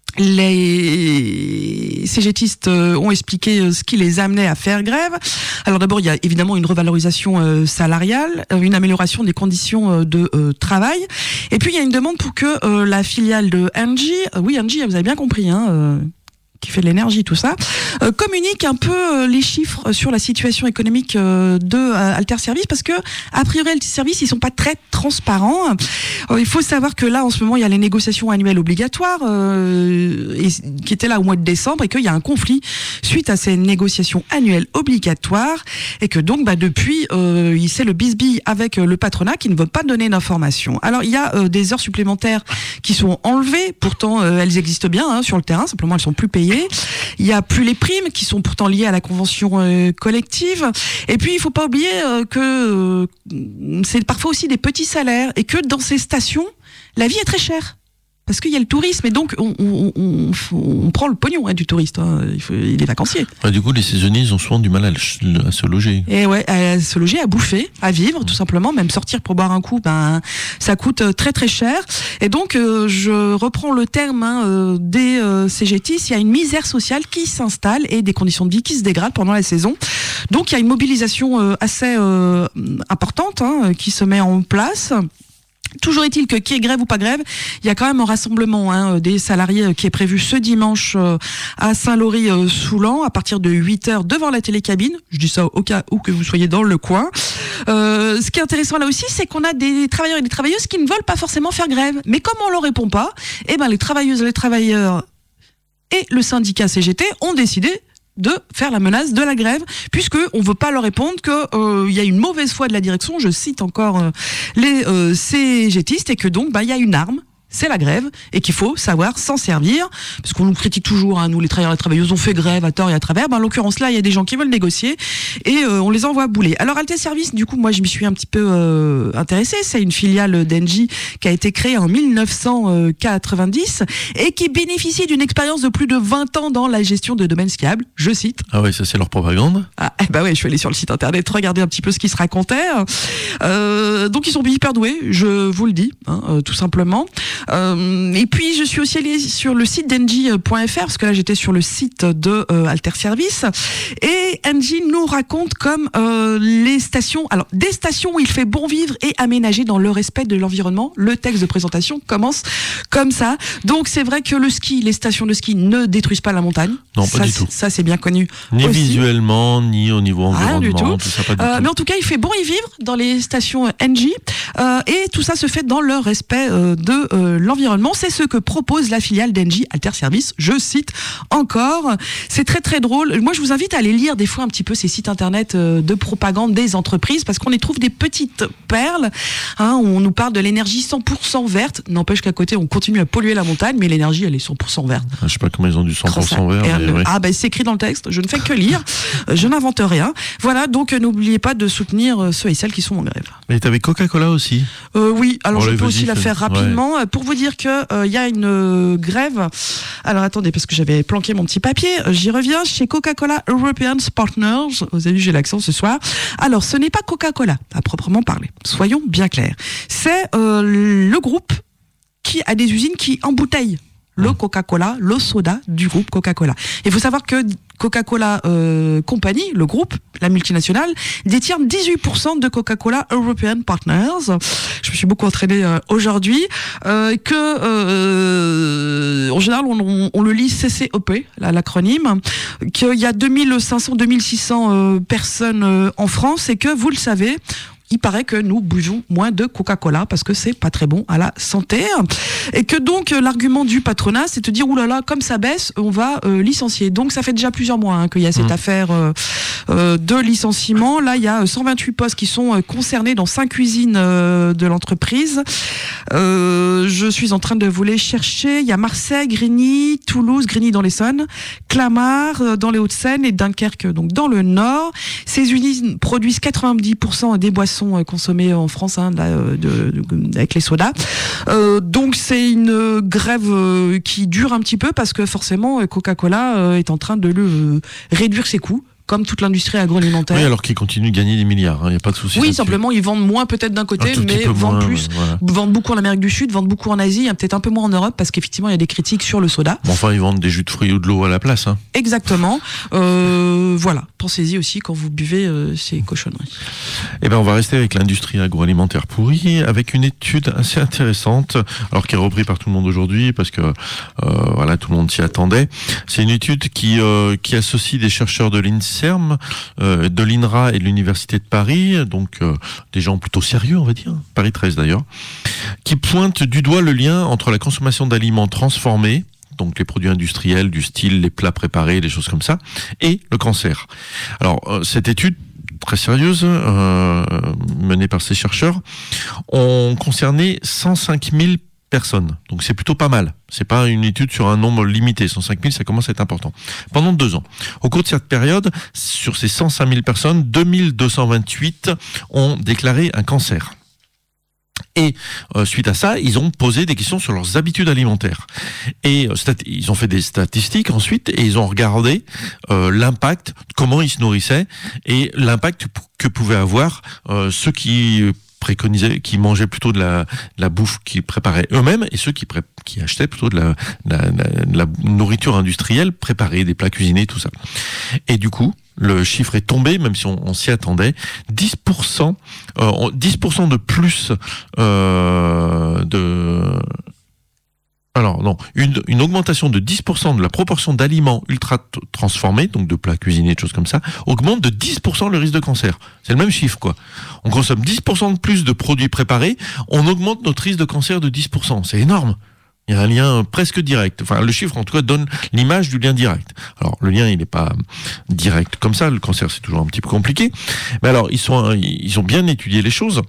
Les cégétistes ont expliqué ce qui les amenait à faire grève. Alors d'abord, il y a évidemment une revalorisation salariale, une amélioration des conditions de travail. Et puis, il y a une demande pour que la filiale de Engie, oui, Engie, vous avez bien compris, hein, qui fait de l'énergie, tout ça, euh, communique un peu euh, les chiffres sur la situation économique euh, de euh, Alter Service, parce que a priori Alter Service ils sont pas très transparents. Euh, il faut savoir que là en ce moment il y a les négociations annuelles obligatoires euh, et, qui étaient là au mois de décembre et qu'il y a un conflit suite à ces négociations annuelles obligatoires et que donc bah depuis euh, c'est le bisbille avec le patronat qui ne veut pas donner d'informations. Alors il y a euh, des heures supplémentaires qui sont enlevées, pourtant euh, elles existent bien hein, sur le terrain, simplement elles sont plus payées. Il y a plus les primes qui sont pourtant liées à la convention euh, collective. Et puis il faut pas oublier euh, que euh, c'est parfois aussi des petits salaires et que dans ces stations, la vie est très chère. Parce qu'il y a le tourisme et donc on, on, on, on prend le pognon hein, du touriste, hein. Il, faut, il est vacancier. Ouais, du coup, les saisonniers, ils ont souvent du mal à, à se loger. Et ouais, à se loger, à bouffer, à vivre, tout simplement. Même sortir pour boire un coup, ben ça coûte très très cher. Et donc, euh, je reprends le terme hein, des euh, cégétistes. Il y a une misère sociale qui s'installe et des conditions de vie qui se dégradent pendant la saison. Donc, il y a une mobilisation euh, assez euh, importante hein, qui se met en place. Toujours est-il que qui est grève ou pas grève, il y a quand même un rassemblement hein, des salariés qui est prévu ce dimanche euh, à Saint-Lary-Soulan à partir de huit heures devant la télécabine. Je dis ça au cas où que vous soyez dans le coin. Euh, ce qui est intéressant là aussi, c'est qu'on a des travailleurs et des travailleuses qui ne veulent pas forcément faire grève. Mais comme on leur répond pas, eh ben les travailleuses et les travailleurs et le syndicat C G T ont décidé de faire la menace de la grève, puisque on veut pas leur répondre que euh, il y a une mauvaise foi de la direction, je cite encore euh, les euh, cégétistes, et que donc bah il y a une arme, c'est la grève, et qu'il faut savoir s'en servir, parce qu'on nous critique toujours, hein, nous les travailleurs et les travailleuses, on fait grève à tort et à travers, ben, en l'occurrence là, il y a des gens qui veulent négocier, et euh, on les envoie bouler. Alors Alter Service, du coup, moi je m'y suis un petit peu euh, intéressée, c'est une filiale d'Engie qui a été créée en mille neuf cent quatre-vingt-dix, et qui bénéficie d'une expérience de plus de vingt ans dans la gestion de domaines skiables, je cite. Ah ouais, ça c'est leur propagande. Ah eh ben ouais, je suis allée sur le site internet, regarder un petit peu ce qui se racontait. Euh, donc ils sont hyper doués, je vous le dis, hein, euh, tout simplement. Euh, et puis je suis aussi allée sur le site d'Engie point F R parce que là j'étais sur le site de euh, Alter Service et Engie nous raconte comme euh, les stations, alors des stations où il fait bon vivre et aménager dans le respect de l'environnement. Le texte de présentation commence comme ça. Donc c'est vrai que le ski, les stations de ski ne détruisent pas la montagne. Non, ça, pas du tout. Ça c'est bien connu. Ni aussi. Visuellement, ni au niveau environnement. Du tout. Tout ça, pas du euh, tout. Mais en tout cas, il fait bon y vivre dans les stations Engie euh, et tout ça se fait dans le respect euh, de euh, l'environnement. C'est ce que propose la filiale d'Engie Alter Service. Je cite encore. C'est très très drôle. Moi, je vous invite à aller lire des fois un petit peu ces sites internet euh, de propagande des entreprises parce qu'on y trouve des petites perles. Hein, on nous parle de l'énergie cent pour cent verte. N'empêche qu'à côté, on continue à polluer la montagne, mais l'énergie, elle est cent pour cent verte. Je sais pas comment ils ont du cent pour cent vert. Mais ouais. Ah ben, c'est écrit dans le texte. Je ne fais que lire. Je n'invente rien. Voilà, donc euh, n'oubliez pas de soutenir euh, ceux et celles qui sont en grève. Et t'avais Coca-Cola aussi. Euh, oui, alors bon, je allez, peux aussi la fais. faire rapidement ouais. Pour vous dire que il euh, y a une euh, grève. Alors attendez, parce que j'avais planqué mon petit papier. J'y reviens chez Coca-Cola European Partners. Vous avez vu, j'ai l'accent ce soir. Alors, ce n'est pas Coca-Cola à proprement parler. Soyons bien clairs. C'est euh, le groupe qui a des usines qui embouteillent le Coca-Cola, le soda du groupe Coca-Cola. Il faut savoir que Coca-Cola euh, Company, le groupe, la multinationale, détient dix-huit pour cent de Coca-Cola European Partners. Je me suis beaucoup entraînée euh, aujourd'hui. Euh, que euh, en général, on, on, on le lit C C O P, là, l'acronyme. Qu'il y a deux mille cinq cents, deux mille six cents euh, personnes euh, en France et que, vous le savez, il paraît que nous buvons moins de Coca-Cola parce que c'est pas très bon à la santé. Et que donc, l'argument du patronat, c'est de dire, oulala, comme ça baisse, on va euh, licencier. Donc, ça fait déjà plusieurs mois hein, qu'il y a cette mmh. affaire euh, euh, de licenciement. Là, il y a cent vingt-huit postes qui sont euh, concernés dans cinq cuisines euh, de l'entreprise. Euh, je suis en train de vous les chercher. Il y a Marseille, Grigny, Toulouse, Grigny dans l'Essonne, Clamart euh, dans les Hauts-de-Seine et Dunkerque, donc dans le Nord. Ces usines produisent quatre-vingt-dix pour cent des boissons consommées en France hein, là, de, de, avec les sodas. Euh, donc c'est une grève euh, qui dure un petit peu parce que forcément Coca-Cola euh, est en train de le, euh, réduire ses coûts, comme toute l'industrie agroalimentaire. Oui, alors qu'ils continuent de gagner des milliards, il hein, n'y a pas de souci. Oui, là-dessus. Simplement, ils vendent moins peut-être d'un côté, mais vendent moins, plus, voilà. vendent beaucoup en Amérique du Sud, vendent beaucoup en Asie, peut-être un peu moins en Europe, parce qu'effectivement, il y a des critiques sur le soda. Bon, enfin, ils vendent des jus de fruits ou de l'eau à la place. Hein. Exactement. Euh, voilà, pensez-y aussi quand vous buvez euh, ces cochonneries. Eh ben, on va rester avec l'industrie agroalimentaire pourrie, avec une étude assez intéressante, alors qui est reprise par tout le monde aujourd'hui, parce que euh, voilà, tout le monde s'y attendait. C'est une étude qui, euh, qui associe des chercheurs de l'INSERM, de l'I N R A et de l'Université de Paris, donc euh, des gens plutôt sérieux, on va dire, Paris treize d'ailleurs, qui pointent du doigt le lien entre la consommation d'aliments transformés, donc les produits industriels du style les plats préparés, des choses comme ça, et le cancer. Alors, euh, cette étude très sérieuse, euh, menée par ces chercheurs, ont concerné cent cinq mille personnes. Donc c'est plutôt pas mal. C'est pas une étude sur un nombre limité. cent cinq mille, ça commence à être important. Pendant deux ans. Au cours de cette période, sur ces cent cinq mille personnes, deux mille deux cent vingt-huit ont déclaré un cancer. Et euh, suite à ça, ils ont posé des questions sur leurs habitudes alimentaires. Et euh, stat- ils ont fait des statistiques ensuite et ils ont regardé euh, l'impact, comment ils se nourrissaient et l'impact p- que pouvaient avoir euh, ceux qui préconisaient, qui mangeaient plutôt de la, de la bouffe qu'ils préparaient eux-mêmes et ceux qui, pré- qui achetaient plutôt de la, la, la, de la nourriture industrielle préparée, des plats cuisinés, tout ça. Et du coup, le chiffre est tombé, même si on, on s'y attendait, dix pour cent, euh, dix pour cent de plus euh, de... Alors non, une, une augmentation de dix pour cent de la proportion d'aliments ultra t- transformés, donc de plats cuisinés, de choses comme ça, augmente de dix pour cent le risque de cancer. C'est le même chiffre, quoi. On consomme dix pour cent de plus de produits préparés, on augmente notre risque de cancer de dix pour cent. C'est énorme. Il y a un lien presque direct. Enfin, le chiffre, en tout cas, donne l'image du lien direct. Alors, le lien, il n'est pas direct comme ça. Le cancer, c'est toujours un petit peu compliqué. Mais alors, ils sont, ils ont bien étudié les choses.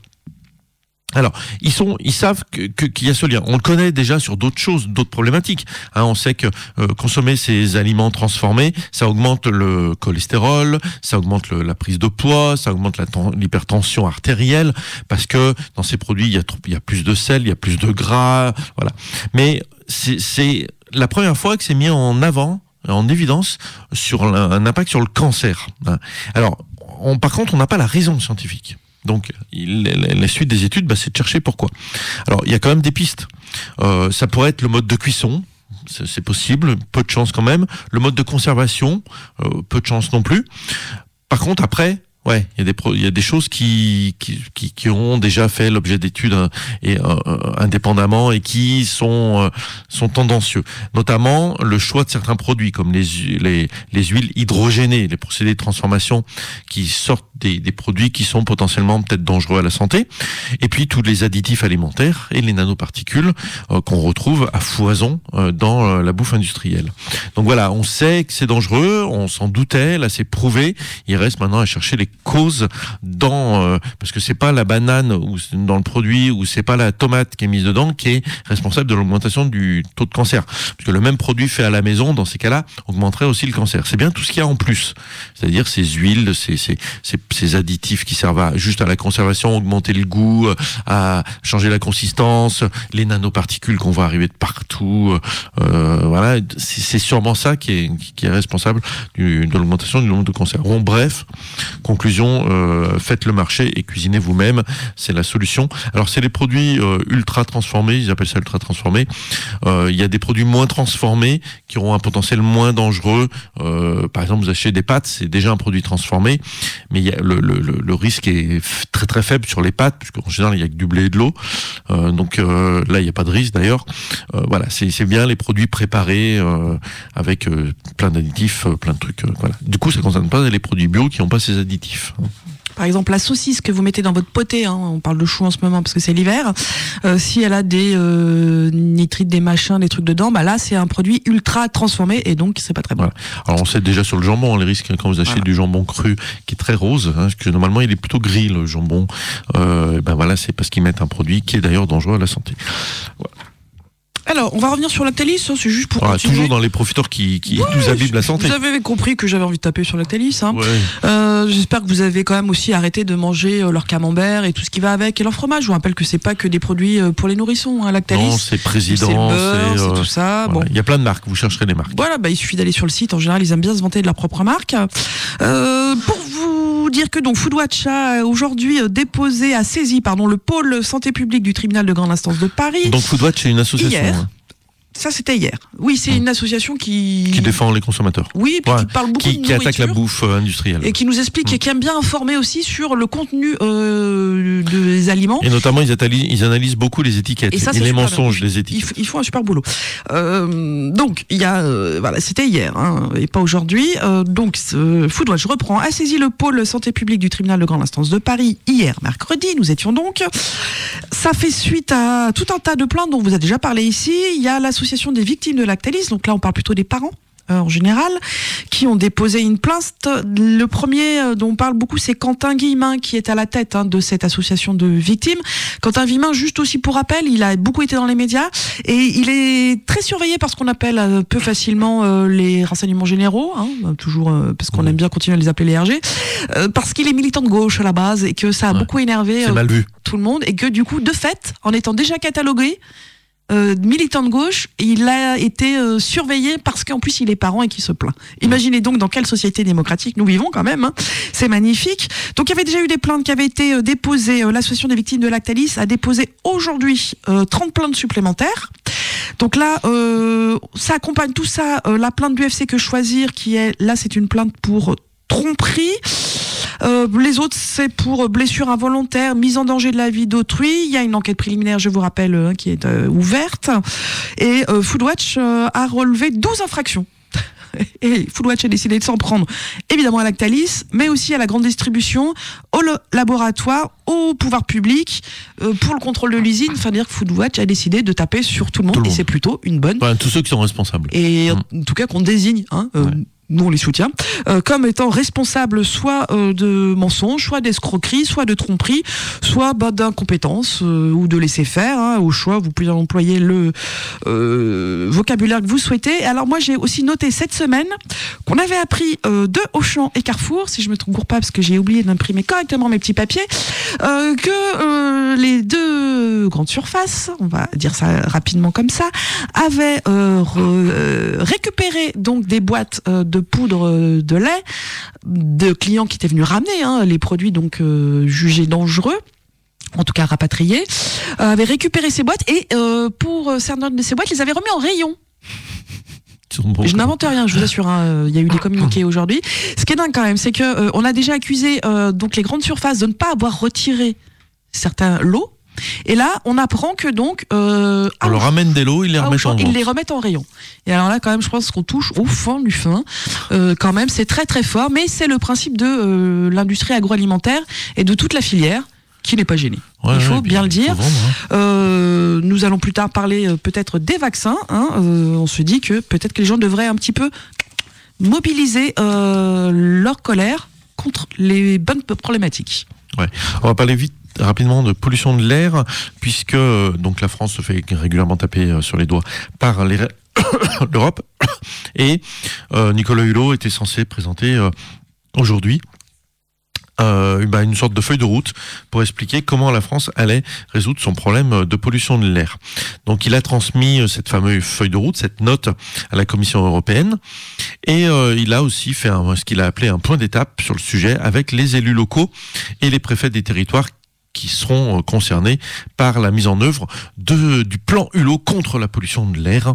Alors, ils sont, ils savent que, que, qu'il y a ce lien. On le connaît déjà sur d'autres choses, d'autres problématiques. Hein, on sait que euh, consommer ces aliments transformés, ça augmente le cholestérol, ça augmente le, la prise de poids, ça augmente la ten- l'hypertension artérielle, parce que dans ces produits, il y a, trop, il y a plus de sel, il y a plus de gras, voilà. Mais c'est, c'est la première fois que c'est mis en avant, en évidence, sur un impact sur le cancer. Hein. Alors, on, par contre, on n'a pas la raison scientifique. Donc, il, la, la suite des études, bah, c'est de chercher pourquoi. Alors, il y a quand même des pistes. Euh, ça pourrait être le mode de cuisson, c'est, c'est possible, peu de chance quand même. Le mode de conservation, euh, peu de chance non plus. Par contre, après, ouais, il y a des pro- il y a des choses qui qui qui, qui ont déjà fait l'objet d'études hein, et euh, indépendamment et qui sont euh, sont tendancieux. Notamment le choix de certains produits comme les les les huiles hydrogénées, les procédés de transformation qui sortent des des produits qui sont potentiellement peut-être dangereux à la santé. Et puis tous les additifs alimentaires et les nanoparticules euh, qu'on retrouve à foison euh, dans euh, la bouffe industrielle. Donc voilà, on sait que c'est dangereux, on s'en doutait, là c'est prouvé. Il reste maintenant à chercher les causes dans euh, parce que c'est pas la banane ou dans le produit ou c'est pas la tomate qui est mise dedans qui est responsable de l'augmentation du taux de cancer, parce que le même produit fait à la maison dans ces cas-là augmenterait aussi le cancer. C'est bien tout ce qu'il y a en plus, c'est-à-dire ces huiles, ces ces ces, ces additifs qui servent à, juste à la conservation, augmenter le goût, à changer la consistance, les nanoparticules qu'on voit arriver de partout, euh, voilà, c'est, c'est sûrement ça qui est qui est responsable du, de l'augmentation du nombre de cancers. Bon, bref, qu'on conclusion, euh, faites le marché et cuisinez vous-même, c'est la solution. Alors c'est les produits euh, ultra transformés, ils appellent ça ultra transformés. Euh, il y a des produits moins transformés qui auront un potentiel moins dangereux. Euh, par exemple, vous achetez des pâtes, c'est déjà un produit transformé, mais il y a le, le, le, le risque est très très faible sur les pâtes, puisqu'en général il y a que du blé et de l'eau. Euh, donc euh, là il n'y a pas de risque d'ailleurs. Euh, voilà, c'est, c'est bien les produits préparés euh, avec euh, plein d'additifs, euh, plein de trucs. Euh, voilà. Du coup, ça ne concerne pas les produits bio qui n'ont pas ces additifs. Par exemple, la saucisse que vous mettez dans votre potée, hein, on parle de chou en ce moment parce que c'est l'hiver, euh, si elle a des euh, nitrites, des machins, des trucs dedans, bah là c'est un produit ultra transformé et donc c'est pas très bon. Voilà. Alors on sait déjà sur le jambon, hein, les risques quand vous achetez voilà. du jambon cru qui est très rose, hein, parce que normalement il est plutôt gris le jambon, euh, et ben voilà, c'est parce qu'ils mettent un produit qui est d'ailleurs dangereux à la santé. Voilà. Alors, on va revenir sur Lactalis, ça, c'est juste pour voilà, continuer. Toujours dans les profiteurs qui, qui ouais, nous abîment la santé. Vous avez compris que j'avais envie de taper sur Lactalis. Hein. Ouais. Euh, j'espère que vous avez quand même aussi arrêté de manger leur camembert et tout ce qui va avec et leur fromage. Je vous rappelle que c'est pas que des produits pour les nourrissons, hein, Lactalis. Non, c'est Président, c'est, le beurre, c'est, euh, c'est tout ça. Voilà. Bon. Il y a plein de marques, vous chercherez les marques. Voilà, bah, il suffit d'aller sur le site. En général, ils aiment bien se vanter de leur propre marque. Euh, pour vous dire que donc Foodwatch a aujourd'hui déposé, a saisi pardon, le pôle santé publique du tribunal de grande instance de Paris. Donc Foodwatch, c'est une association. Hier. Hein. Ça, c'était hier. Oui, c'est une association qui... Qui défend les consommateurs. Oui, puis ouais. qui parle beaucoup qui, de qui attaque la bouffe euh, industrielle. Et qui nous explique mmh. et qui aime bien informer aussi sur le contenu euh, des aliments. Et notamment, ils analysent, ils analysent beaucoup les étiquettes et, ça, et les mensonges des étiquettes. Ils, ils font un super boulot. Euh, donc, il y a... Euh, voilà, c'était hier, hein, et pas aujourd'hui. Euh, donc, euh, Foodwatch reprend, a saisi le pôle santé publique du tribunal de grande instance de Paris hier, mercredi. Nous étions donc... Ça fait suite à tout un tas de plaintes dont vous avez déjà parlé ici. Il y a l'association des victimes de Lactalis, donc là on parle plutôt des parents euh, en général, qui ont déposé une plainte. Le premier euh, dont on parle beaucoup, c'est Quentin Guillemin, qui est à la tête hein, de cette association de victimes. Quentin Guillemin, juste aussi pour rappel, il a beaucoup été dans les médias et il est très surveillé par ce qu'on appelle euh, peu facilement euh, les renseignements généraux, hein, toujours euh, parce qu'on aime bien continuer à les appeler les R G, euh, parce qu'il est militant de gauche à la base et que ça a ouais. beaucoup énervé euh, mal vu. tout le monde et que du coup, de fait, en étant déjà catalogué, Euh, militant de gauche, il a été euh, surveillé parce qu'en plus il est parent et qu'il se plaint. Imaginez donc dans quelle société démocratique nous vivons quand même, hein. C'est magnifique. Donc il y avait déjà eu des plaintes qui avaient été euh, déposées, euh, l'association des victimes de Lactalis a déposé aujourd'hui euh, trente plaintes supplémentaires. Donc là, euh, ça accompagne tout ça, euh, la plainte du F C Que Choisir qui est, là c'est une plainte pour tromperie. Euh, les autres, c'est pour blessure involontaire, mise en danger de la vie d'autrui. Il y a une enquête préliminaire, je vous rappelle, euh, qui est euh, ouverte. Et euh, Foodwatch euh, a relevé douze infractions. Et Foodwatch a décidé de s'en prendre évidemment à Lactalis, mais aussi à la grande distribution, au laboratoire, au pouvoir public, euh, pour le contrôle de l'usine. Enfin, dire que Foodwatch a décidé de taper sur tout le monde, tout le monde. Et c'est plutôt une bonne. Enfin, tous ceux qui sont responsables. Et mmh. en tout cas qu'on désigne. Hein, euh, ouais. Nous, on les soutient, euh, comme étant responsables soit euh, de mensonges, soit d'escroquerie, soit de tromperie, soit bah, d'incompétence euh, ou de laisser faire. Hein, au choix, vous pouvez employer le euh, vocabulaire que vous souhaitez. Alors moi, j'ai aussi noté cette semaine qu'on avait appris euh, de Auchan et Carrefour, si je me trompe pas, parce que j'ai oublié d'imprimer correctement mes petits papiers, euh, que euh, les deux grandes surfaces, on va dire ça rapidement comme ça, avaient euh, re, euh, récupéré donc des boîtes euh, de poudre de lait de clients qui étaient venus ramener hein, les produits donc euh, jugés dangereux, en tout cas rapatriés, euh, avaient récupéré ces boîtes et euh, pour certaines de ces boîtes, les avaient remis en rayon. Je n'invente rien, je vous assure. Hein, il y a eu des communiqués aujourd'hui. Ce qui est dingue quand même, c'est que euh, on a déjà accusé euh, donc les grandes surfaces de ne pas avoir retiré certains lots. Et là, on apprend que donc... Euh, on leur ramène des lots, ils les remettent en vente. Ils les remettent en rayon. Et alors là, quand même, je pense qu'on touche au fond du fin. Euh, quand même, c'est très très fort. Mais c'est le principe de euh, l'industrie agroalimentaire et de toute la filière qui n'est pas gênée. Ouais, il faut ouais, bien le dire. Vendre, hein. euh, nous allons plus tard parler euh, peut-être des vaccins. Hein. Euh, on se dit que peut-être que les gens devraient un petit peu mobiliser euh, leur colère contre les bonnes problématiques. Ouais. On va parler vite rapidement de pollution de l'air, puisque euh, donc la France se fait régulièrement taper euh, sur les doigts par les... l'Europe, et euh, Nicolas Hulot était censé présenter euh, aujourd'hui Euh, bah, une sorte de feuille de route pour expliquer comment la France allait résoudre son problème de pollution de l'air. Donc il a transmis cette fameuse feuille de route, cette note à la Commission européenne, et euh, il a aussi fait un, ce qu'il a appelé un point d'étape sur le sujet avec les élus locaux et les préfets des territoires qui seront concernés par la mise en œuvre de, du plan Hulot contre la pollution de l'air.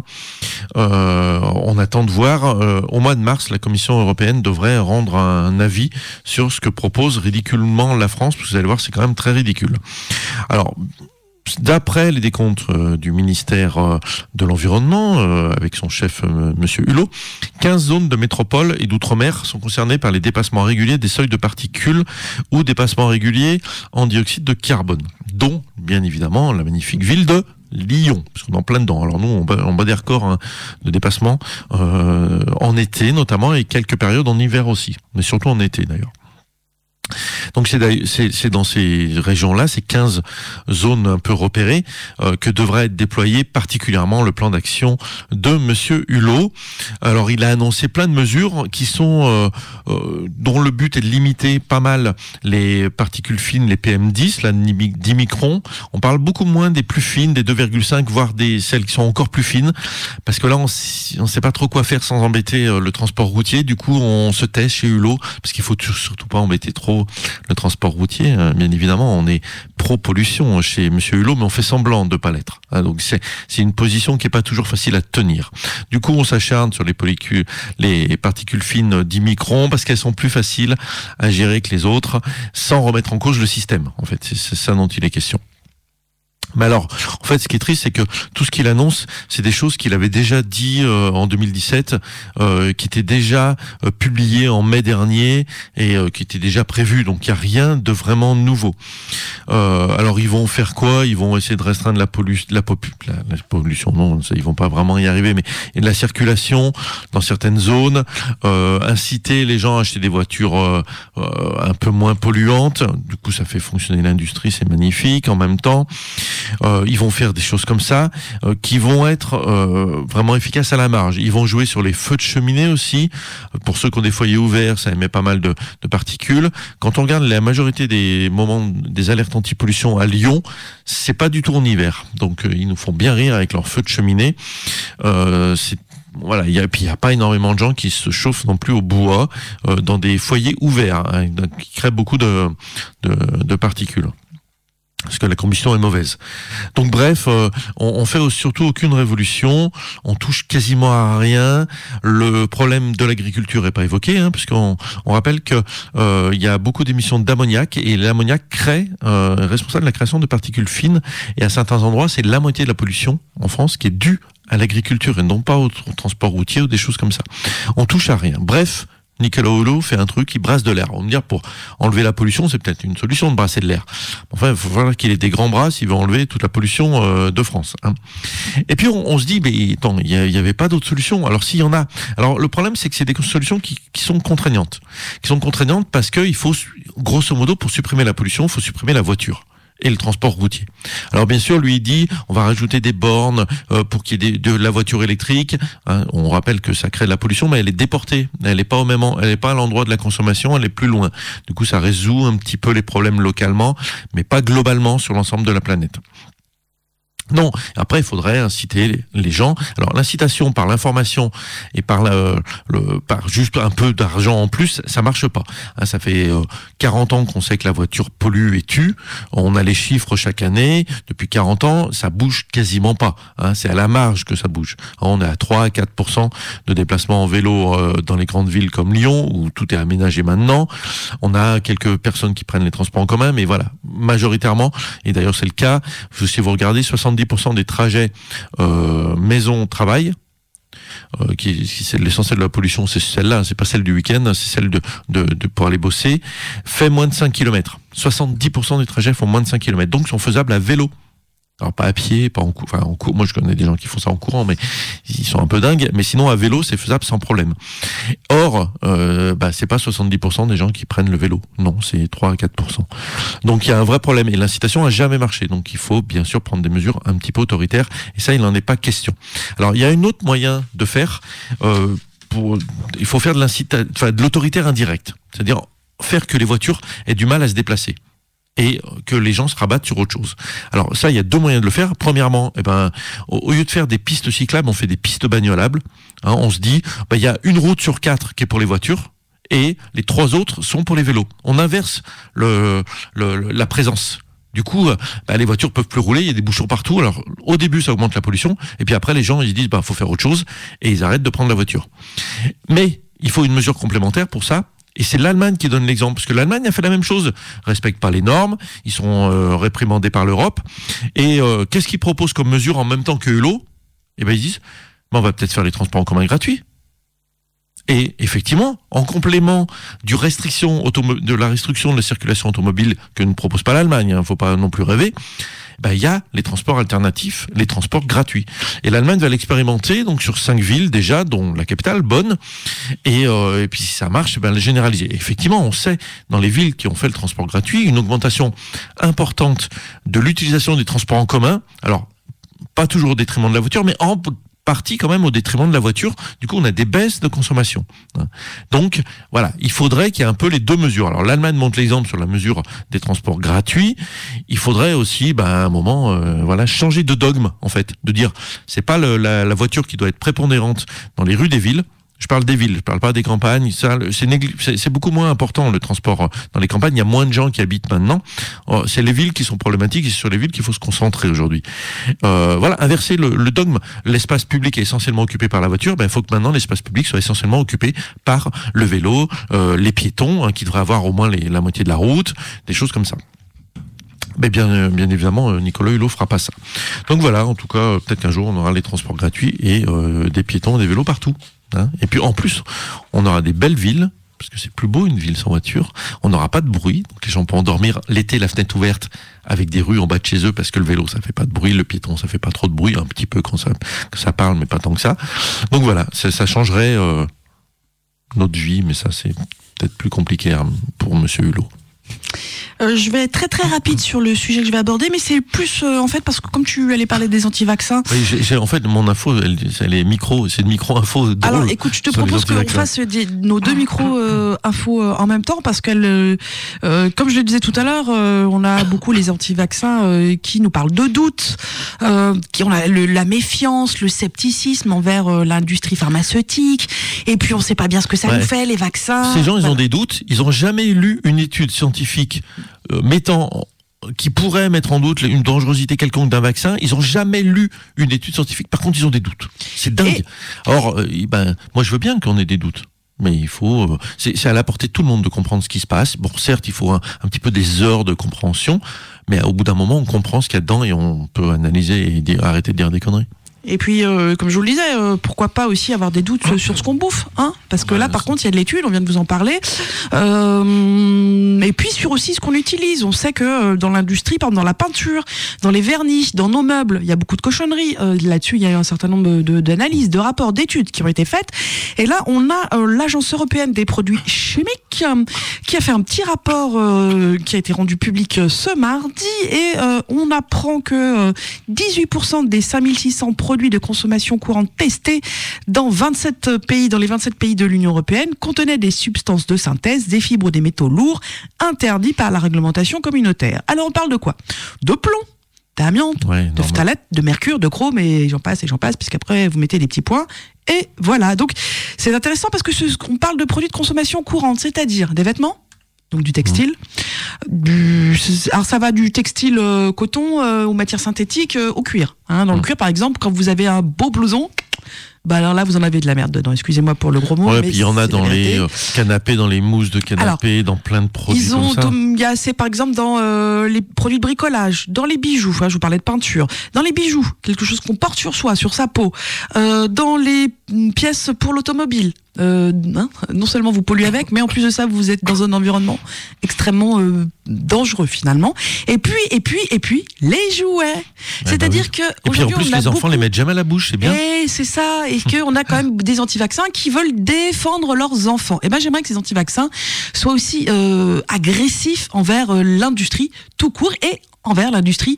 Euh, on attend de voir. Euh, au mois de mars, la Commission européenne devrait rendre un avis sur ce que propose ridiculement la France, parce que vous allez voir, c'est quand même très ridicule. Alors, d'après les décomptes euh, du ministère euh, de l'Environnement, euh, avec son chef, euh, Monsieur Hulot, quinze zones de métropole et d'outre-mer sont concernées par les dépassements réguliers des seuils de particules ou dépassements réguliers en dioxyde de carbone, dont, bien évidemment, la magnifique ville de Lyon, parce qu'on est en plein dedans. Alors nous, on bat, on bat des records hein, de dépassement euh, en été notamment, et quelques périodes en hiver aussi, mais surtout en été d'ailleurs. Donc c'est, c'est, c'est dans ces régions-là, ces quinze zones un peu repérées, euh, que devrait être déployé particulièrement le plan d'action de Monsieur Hulot. Alors il a annoncé plein de mesures qui sont euh, euh, dont le but est de limiter pas mal les particules fines, les P M dix, là, dix microns. On parle beaucoup moins des plus fines, des deux virgule cinq, voire des celles qui sont encore plus fines, parce que là on ne sait pas trop quoi faire sans embêter euh, le transport routier. Du coup on se tait chez Hulot, parce qu'il faut surtout pas embêter trop le transport routier. Bien évidemment, on est pro-pollution chez Monsieur Hulot, mais on fait semblant de pas l'être. Donc c'est c'est une position qui est pas toujours facile à tenir. Du coup, on s'acharne sur les particules, les particules fines dix microns, parce qu'elles sont plus faciles à gérer que les autres, sans remettre en cause le système. En fait, c'est, c'est ça dont il est question. Mais alors, en fait, ce qui est triste, c'est que tout ce qu'il annonce, c'est des choses qu'il avait déjà dit euh, en deux mille dix-sept, euh, qui étaient déjà euh, publiées en mai dernier et euh, qui étaient déjà prévues. Donc, il n'y a rien de vraiment nouveau. Euh, alors, ils vont faire quoi ? Ils vont essayer de restreindre la, pollu- la, popu- la, la pollution. Non, ça, ils vont pas vraiment y arriver, mais et de la circulation dans certaines zones, euh, inciter les gens à acheter des voitures euh, euh, un peu moins polluantes. Du coup, ça fait fonctionner l'industrie, c'est magnifique. En même temps, Euh, ils vont faire des choses comme ça euh, qui vont être euh, vraiment efficaces à la marge. Ils vont jouer sur les feux de cheminée aussi. Pour ceux qui ont des foyers ouverts, ça émet pas mal de, de particules. Quand on regarde la majorité des moments des alertes anti-pollution à Lyon, c'est pas du tout en hiver. Donc euh, ils nous font bien rire avec leurs feux de cheminée. Euh, c'est Voilà, il y a, puis il y a pas énormément de gens qui se chauffent non plus au bois euh, dans des foyers ouverts, hein, qui créent beaucoup de, de, de particules. Parce que la combustion est mauvaise. Donc bref, euh, on, on fait surtout aucune révolution, on touche quasiment à rien. Le problème de l'agriculture est pas évoqué, hein, puisqu'on on rappelle que euh, il y a beaucoup d'émissions d'ammoniac, et l'ammoniac crée, euh, est responsable de la création de particules fines, et à certains endroits, c'est la moitié de la pollution en France qui est due à l'agriculture et non pas au, au transport routier ou des choses comme ça. On touche à rien. Bref, Nicolas Hulot fait un truc qui brasse de l'air. On va me dire, pour enlever la pollution, c'est peut-être une solution de brasser de l'air. Enfin, il faut voir qu'il ait des grands bras s'il veut enlever toute la pollution euh, de France. Hein. Et puis, on, on se dit, mais attends, il n'y avait pas d'autre solution. Alors, s'il y en a... Alors, le problème, c'est que c'est des solutions qui, qui sont contraignantes. Qui sont contraignantes parce qu'il faut, grosso modo, pour supprimer la pollution, il faut supprimer la voiture et le transport routier. Alors bien sûr, lui il dit, on va rajouter des bornes euh, pour qu'il y ait des, de la voiture électrique. Hein, on rappelle que ça crée de la pollution, mais elle est déportée. Elle n'est pas au même, elle n'est pas à l'endroit de la consommation, elle est plus loin. Du coup, ça résout un petit peu les problèmes localement, mais pas globalement sur l'ensemble de la planète. Non, après il faudrait inciter les gens. Alors l'incitation par l'information et par le, le par juste un peu d'argent en plus, ça marche pas. Hein, ça fait euh, quarante ans qu'on sait que la voiture pollue et tue. On a les chiffres chaque année. Depuis quarante ans, ça bouge quasiment pas. Hein, c'est à la marge que ça bouge. Hein, on est à trois à quatre pour cent de déplacements en vélo euh, dans les grandes villes comme Lyon, où tout est aménagé maintenant. On a quelques personnes qui prennent les transports en commun, mais voilà, majoritairement, et d'ailleurs c'est le cas, si vous regardez, soixante-dix pour cent des trajets euh, maison-travail, euh, qui, qui c'est l'essentiel de la pollution, c'est celle-là, c'est pas celle du week-end, c'est celle de, de, de pour aller bosser, fait moins de cinq kilomètres. soixante-dix pour cent des trajets font moins de cinq kilomètres, donc sont faisables à vélo. Alors pas à pied, pas en cours, enfin en cours. Moi je connais des gens qui font ça en courant, mais ils sont un peu dingues. Mais sinon à vélo c'est faisable sans problème. Or, euh, bah c'est pas soixante-dix pour cent des gens qui prennent le vélo. Non, c'est trois à quatre pour cent. Donc il y a un vrai problème et l'incitation a jamais marché. Donc il faut bien sûr prendre des mesures un petit peu autoritaires et ça il n'en est pas question. Alors il y a un autre moyen de faire. Euh, pour, il faut faire de l'incita, enfin de l'autoritaire indirect. C'est-à-dire faire que les voitures aient du mal à se déplacer et que les gens se rabattent sur autre chose. Alors ça, il y a deux moyens de le faire. Premièrement, eh ben, au, au lieu de faire des pistes cyclables, on fait des pistes bagnolables. Hein, on se dit, ben, il y a une route sur quatre qui est pour les voitures et les trois autres sont pour les vélos. On inverse le, le, la présence. Du coup, bah, les voitures peuvent plus rouler, il y a des bouchons partout. Alors, au début, ça augmente la pollution, et puis après, les gens, ils se disent, bah, faut faire autre chose, et ils arrêtent de prendre la voiture. Mais, il faut une mesure complémentaire pour ça, et c'est l'Allemagne qui donne l'exemple, parce que l'Allemagne a fait la même chose, respecte pas les normes, ils sont euh, réprimandés par l'Europe, et euh, qu'est-ce qu'ils proposent comme mesure en même temps que Hulot ? Eh ben, ils disent, bah, on va peut-être faire les transports en commun gratuits. Et effectivement, en complément du restriction automo- de la restriction de la circulation automobile que ne propose pas l'Allemagne, hein, faut pas non plus rêver, ben il y a les transports alternatifs, les transports gratuits. Et l'Allemagne va l'expérimenter donc sur cinq villes déjà, dont la capitale Bonn. Et, euh, et puis si ça marche, ben le généraliser. Et effectivement, on sait dans les villes qui ont fait le transport gratuit une augmentation importante de l'utilisation des transports en commun. Alors pas toujours au détriment de la voiture, mais en partie quand même au détriment de la voiture. Du coup, on a des baisses de consommation. Donc, voilà, il faudrait qu'il y ait un peu les deux mesures. Alors, l'Allemagne montre l'exemple sur la mesure des transports gratuits. Il faudrait aussi, ben, à un moment, euh, voilà, changer de dogme, en fait, de dire, c'est pas le, la, la voiture qui doit être prépondérante dans les rues des villes. Je parle des villes, je parle pas des campagnes. Ça, c'est, négli- c'est, c'est beaucoup moins important le transport dans les campagnes. Il y a moins de gens qui habitent maintenant. C'est les villes qui sont problématiques et c'est sur les villes qu'il faut se concentrer aujourd'hui. Euh, voilà, inverser le, le dogme. L'espace public est essentiellement occupé par la voiture. Ben, il faut que maintenant l'espace public soit essentiellement occupé par le vélo, euh, les piétons, hein, qui devraient avoir au moins les, la moitié de la route, des choses comme ça. Mais bien, bien évidemment, Nicolas Hulot fera pas ça. Donc voilà, en tout cas, peut-être qu'un jour on aura les transports gratuits et euh, des piétons, des vélos partout. Hein. Et puis en plus, on aura des belles villes, parce que c'est plus beau une ville sans voiture. On n'aura pas de bruit, donc les gens pourront dormir l'été la fenêtre ouverte avec des rues en bas de chez eux, parce que le vélo ça fait pas de bruit, le piéton ça fait pas trop de bruit, un petit peu quand ça, quand ça parle, mais pas tant que ça. Donc voilà, ça, ça changerait euh, notre vie, mais ça c'est peut-être plus compliqué hein, pour Monsieur Hulot. Euh, je vais être très très rapide sur le sujet que je vais aborder, mais c'est plus euh, en fait parce que comme tu allais parler des anti-vaccins. Oui, j'ai, j'ai, en fait, mon info, elle, elle est micro, c'est de micro-info. Alors écoute, je te propose qu'on fasse des, nos deux micro-infos euh, en même temps parce qu'elle, euh, euh, comme je le disais tout à l'heure, euh, on a beaucoup les anti-vaccins euh, qui nous parlent de doutes, euh, qui ont la, le, la méfiance, le scepticisme envers euh, l'industrie pharmaceutique, et puis on sait pas bien ce que ça ouais. nous fait, les vaccins. Ces gens, ils voilà. ont des doutes, ils ont jamais lu une étude scientifique Euh, mettant, qui pourrait mettre en doute une dangerosité quelconque d'un vaccin, ils ont jamais lu une étude scientifique. Par contre, ils ont des doutes. C'est dingue. Et... Or, euh, ben, moi, je veux bien qu'on ait des doutes. Mais il faut, euh, c'est, c'est à la portée de tout le monde de comprendre ce qui se passe. Bon, certes, il faut un, un petit peu des heures de compréhension, mais au bout d'un moment, on comprend ce qu'il y a dedans et on peut analyser et dire, arrêter de dire des conneries. Et puis, euh, comme je vous le disais, euh, pourquoi pas aussi avoir des doutes sur ce qu'on bouffe, hein ? Parce que là, par contre, il y a de l'étude, on vient de vous en parler. Euh, et puis sur aussi ce qu'on utilise. On sait que euh, dans l'industrie, par exemple, dans la peinture, dans les vernis, dans nos meubles, il y a beaucoup de cochonneries. Euh, là-dessus, il y a eu un certain nombre de, d'analyses, de rapports, d'études qui ont été faites. Et là, on a euh, l'Agence européenne des produits chimiques euh, qui a fait un petit rapport euh, qui a été rendu public euh, ce mardi. Et euh, on apprend que euh, dix-huit pour cent des cinq mille six cents produits de consommation courante testés dans vingt-sept pays, dans les vingt-sept pays de l'Union européenne, contenaient des substances de synthèse, des fibres ou des métaux lourds interdits par la réglementation communautaire. Alors on parle de quoi ? De plomb, d'amiante, ouais, de phtalate, de mercure, de chrome et j'en passe et j'en passe, puisqu'après vous mettez des petits points. Et voilà, donc c'est intéressant parce que ce, on parle de produits de consommation courante, c'est-à-dire des vêtements, donc du textile. Du, alors ça va du textile euh, coton euh, aux matières synthétiques euh, au cuir. Hein. Dans mmh. le cuir, par exemple, quand vous avez un beau blouson, bah alors là vous en avez de la merde dedans. Excusez-moi pour le gros mot. Ouais, mais puis il y en a dans les euh, canapés, dans les mousses de canapés, alors, dans plein de produits ils ont, comme ça. Il y a assez, par exemple, dans euh, les produits de bricolage, dans les bijoux. Enfin, je vous parlais de peinture. Dans les bijoux, quelque chose qu'on porte sur soi, sur sa peau. Euh, dans les pièces pour l'automobile. Euh, hein, non seulement vous polluez avec, mais en plus de ça, vous êtes dans un environnement extrêmement euh, dangereux finalement. Et puis, et puis, et puis, les jouets. Ouais, C'est-à-dire bah oui. que et puis en plus, les enfants beaucoup... les mettent jamais à la bouche, c'est bien. Et c'est ça. Et que on a quand même des anti-vaccins qui veulent défendre leurs enfants. Et ben, j'aimerais que ces anti-vaccins soient aussi euh, agressifs envers euh, l'industrie tout court et envers l'industrie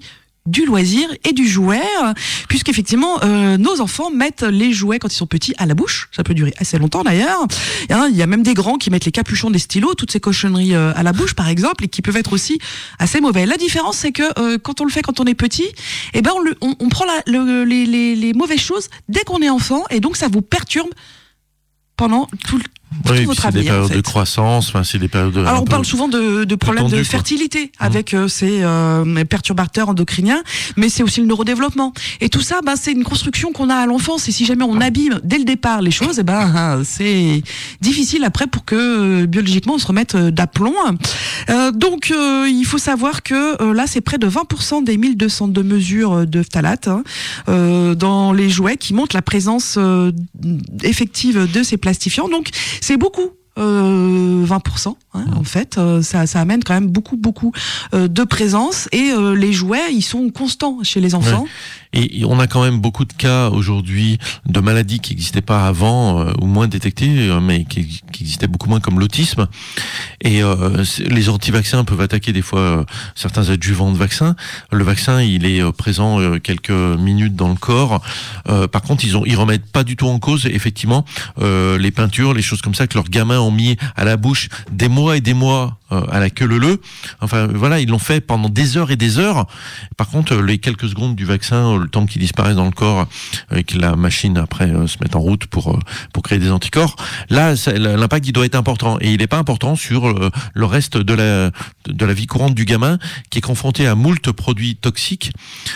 du loisir et du jouet, puisqu'effectivement euh, nos enfants mettent les jouets quand ils sont petits à la bouche. Ça peut durer assez longtemps d'ailleurs. Il y a même des grands qui mettent les capuchons des stylos, toutes ces cochonneries euh, à la bouche par exemple, et qui peuvent être aussi assez mauvais. La différence, c'est que euh, quand on le fait quand on est petit, eh ben on, le, on, on prend la, le, les, les, les mauvaises choses dès qu'on est enfant, et donc ça vous perturbe pendant tout le Oui, votre c'est avenir, des périodes en fait. de croissance, enfin c'est des périodes. De, Alors on peu, parle souvent de, de problèmes tendu, de quoi. fertilité avec euh, ces euh, perturbateurs endocriniens, mais c'est aussi le neurodéveloppement. Et tout ça, bah, c'est une construction qu'on a à l'enfance. Et si jamais on abîme dès le départ les choses, eh ben c'est difficile après pour que euh, biologiquement on se remette euh, d'aplomb. Euh, donc euh, il faut savoir que euh, là c'est près de vingt pour cent des mille deux cent deux mesures de phtalate hein, euh, dans les jouets qui montrent la présence euh, effective de ces plastifiants. Donc c'est beaucoup. Euh, vingt pour cent hein, en fait euh, ça, ça amène quand même beaucoup beaucoup euh, de présence, et euh, les jouets ils sont constants chez les enfants. Ouais. Et on a quand même beaucoup de cas aujourd'hui de maladies qui n'existaient pas avant, euh, ou moins détectées, euh, mais qui, qui existaient beaucoup moins, comme l'autisme. Et euh, les anti-vaccins peuvent attaquer des fois euh, certains adjuvants de vaccins. Le vaccin, il est euh, présent euh, quelques minutes dans le corps. Euh, par contre, ils ont, ils remettent pas du tout en cause, effectivement, euh, les peintures, les choses comme ça que leurs gamins ont mis à la bouche des mois et des mois euh, à la queue leu-leu. Enfin, voilà, ils l'ont fait pendant des heures et des heures. Par contre, les quelques secondes du vaccin, le temps qu'il disparaisse dans le corps et que la machine après euh, se mette en route pour euh, pour créer des anticorps, là ça, l'impact il doit être important, et il n'est pas important sur euh, le reste de la de la vie courante du gamin qui est confronté à moult produits toxiques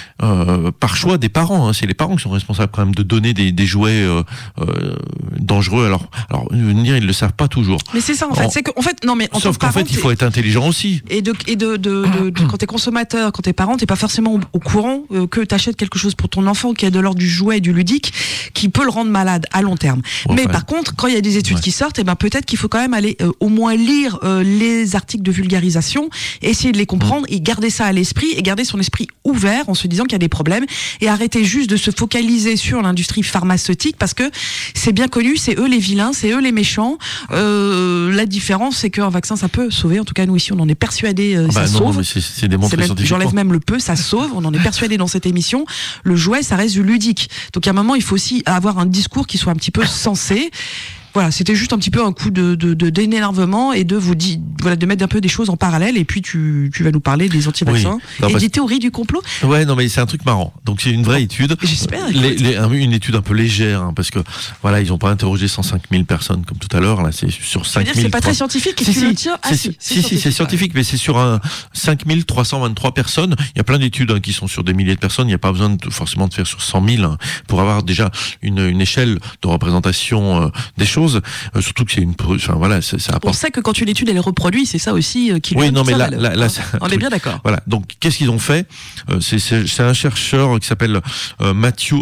euh, par choix des parents. Hein. C'est les parents qui sont responsables quand même de donner des, des jouets euh, euh, dangereux. Alors alors venir ils le savent pas toujours. Mais c'est ça en fait. En, c'est que en fait non mais en sauf qu'en fait il faut être intelligent aussi. Et de et de de, de, de quand t'es consommateur, quand t'es parent, t'es pas forcément au, au courant euh, que t'achètes quelque chose pour ton enfant qui est de l'ordre du jouet et du ludique, qui peut le rendre malade à long terme. Ouais, mais ouais. Par contre, quand il y a des études ouais. qui sortent, et ben peut-être qu'il faut quand même aller euh, au moins lire euh, les articles de vulgarisation, essayer de les comprendre mmh. et garder ça à l'esprit, et garder son esprit ouvert en se disant qu'il y a des problèmes, et arrêter juste de se focaliser sur l'industrie pharmaceutique, parce que c'est bien connu, c'est eux les vilains, c'est eux les méchants. Euh, la différence, c'est qu'un vaccin ça peut sauver. En tout cas, nous ici, on en est persuadés, euh, bah ça non, sauve. Non, mais c'est, c'est démontré c'est même, scientifiquement. J'enlève même le peu, ça sauve. On en est persuadés dans cette émission. Le jouet, ça reste du ludique. Donc à un moment, il faut aussi avoir un discours qui soit un petit peu sensé. Voilà, c'était juste un petit peu un coup de, de, de d'énervement, et de vous dire, voilà, de mettre un peu des choses en parallèle, et puis tu, tu vas nous parler des anti-vaccins oui. et des théories du complot. Ouais, non, mais c'est un truc marrant. Donc c'est une vraie oh, étude. J'espère. Les, les, une étude un peu légère, hein, parce que voilà, ils ont pas interrogé cent cinq mille personnes comme tout à l'heure. Là, c'est sur cinq mille. C'est pas très scientifique. Si, si, si, le tiens ah, c'est, si, c'est si, si, c'est scientifique, mais c'est sur un cinq mille trois cent vingt-trois personnes. Il y a plein d'études hein, qui sont sur des milliers de personnes. Il n'y a pas besoin de, forcément de faire sur cent mille hein, pour avoir déjà une, une échelle de représentation euh, des choses. Euh, surtout que c'est une, enfin voilà, ça, ça apporte. On sait que quand une étude elle est reproduite, c'est ça aussi euh, qui. Oui, non, mais là, là, là, on est bien d'accord. Voilà. Donc, qu'est-ce qu'ils ont fait euh, c'est, c'est, c'est un chercheur qui s'appelle euh, Matthew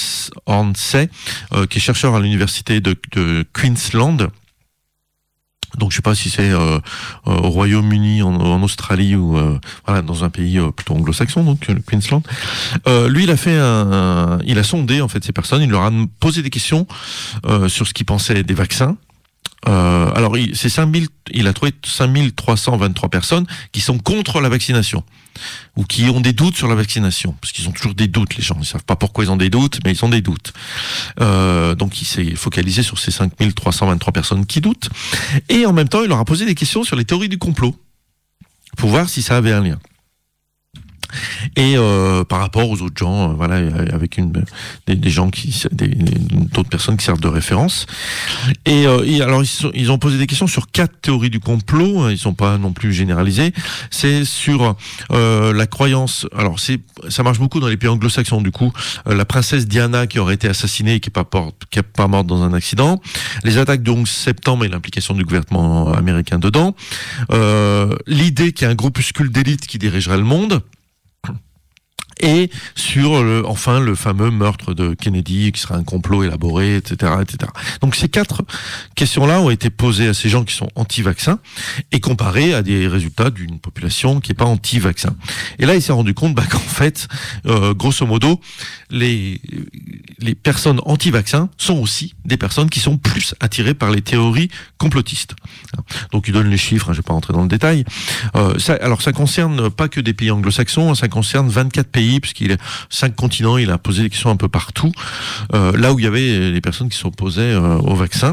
Hornsey, euh, qui est chercheur à l'université de, de Queensland. Donc je sais pas si c'est euh, euh, au Royaume-Uni, en, en Australie ou euh, voilà dans un pays euh, plutôt anglo-saxon, donc le Queensland. Euh, lui, il a fait un, un, il a sondé en fait ces personnes, il leur a posé des questions euh, sur ce qu'ils pensaient des vaccins. Euh, alors, il, c'est cinq mille, il a trouvé cinq mille trois cent vingt-trois personnes qui sont contre la vaccination, ou qui ont des doutes sur la vaccination, parce qu'ils ont toujours des doutes, les gens. Ils savent pas pourquoi ils ont des doutes, mais ils ont des doutes. Euh, donc, il s'est focalisé sur ces cinq mille trois cent vingt-trois personnes qui doutent. Et en même temps, il leur a posé des questions sur les théories du complot, pour voir si ça avait un lien. Et euh, par rapport aux autres gens, euh, voilà, avec une des, des gens qui, des, d'autres personnes qui servent de référence. Et, euh, et alors ils, sont, ils ont posé des questions sur quatre théories du complot. Hein, ils sont pas non plus généralisés. C'est sur euh, la croyance. Alors c'est, ça marche beaucoup dans les pays anglo-saxons. Du coup, euh, la princesse Diana qui aurait été assassinée et qui est pas porte, qui est pas morte dans un accident. Les attaques du onze septembre et l'implication du gouvernement américain dedans. Euh, l'idée qu'il y a un groupuscule d'élite qui dirigerait le monde. Et sur le, enfin le fameux meurtre de Kennedy qui sera un complot élaboré, et cetera, et cetera. Donc ces quatre questions-là ont été posées à ces gens qui sont anti-vaccins et comparées à des résultats d'une population qui est pas anti-vaccin. Et là, il s'est rendu compte bah, qu'en fait, euh, grosso modo, les les personnes anti-vaccins sont aussi des personnes qui sont plus attirées par les théories complotistes. Donc il donne les chiffres, hein, je vais pas rentrer dans le détail. Euh, ça, alors ça concerne pas que des pays anglo-saxons, ça concerne vingt-quatre pays pays, puisqu'il est cinq continents, il a posé des questions un peu partout, euh, là où il y avait les personnes qui s'opposaient euh, au vaccin.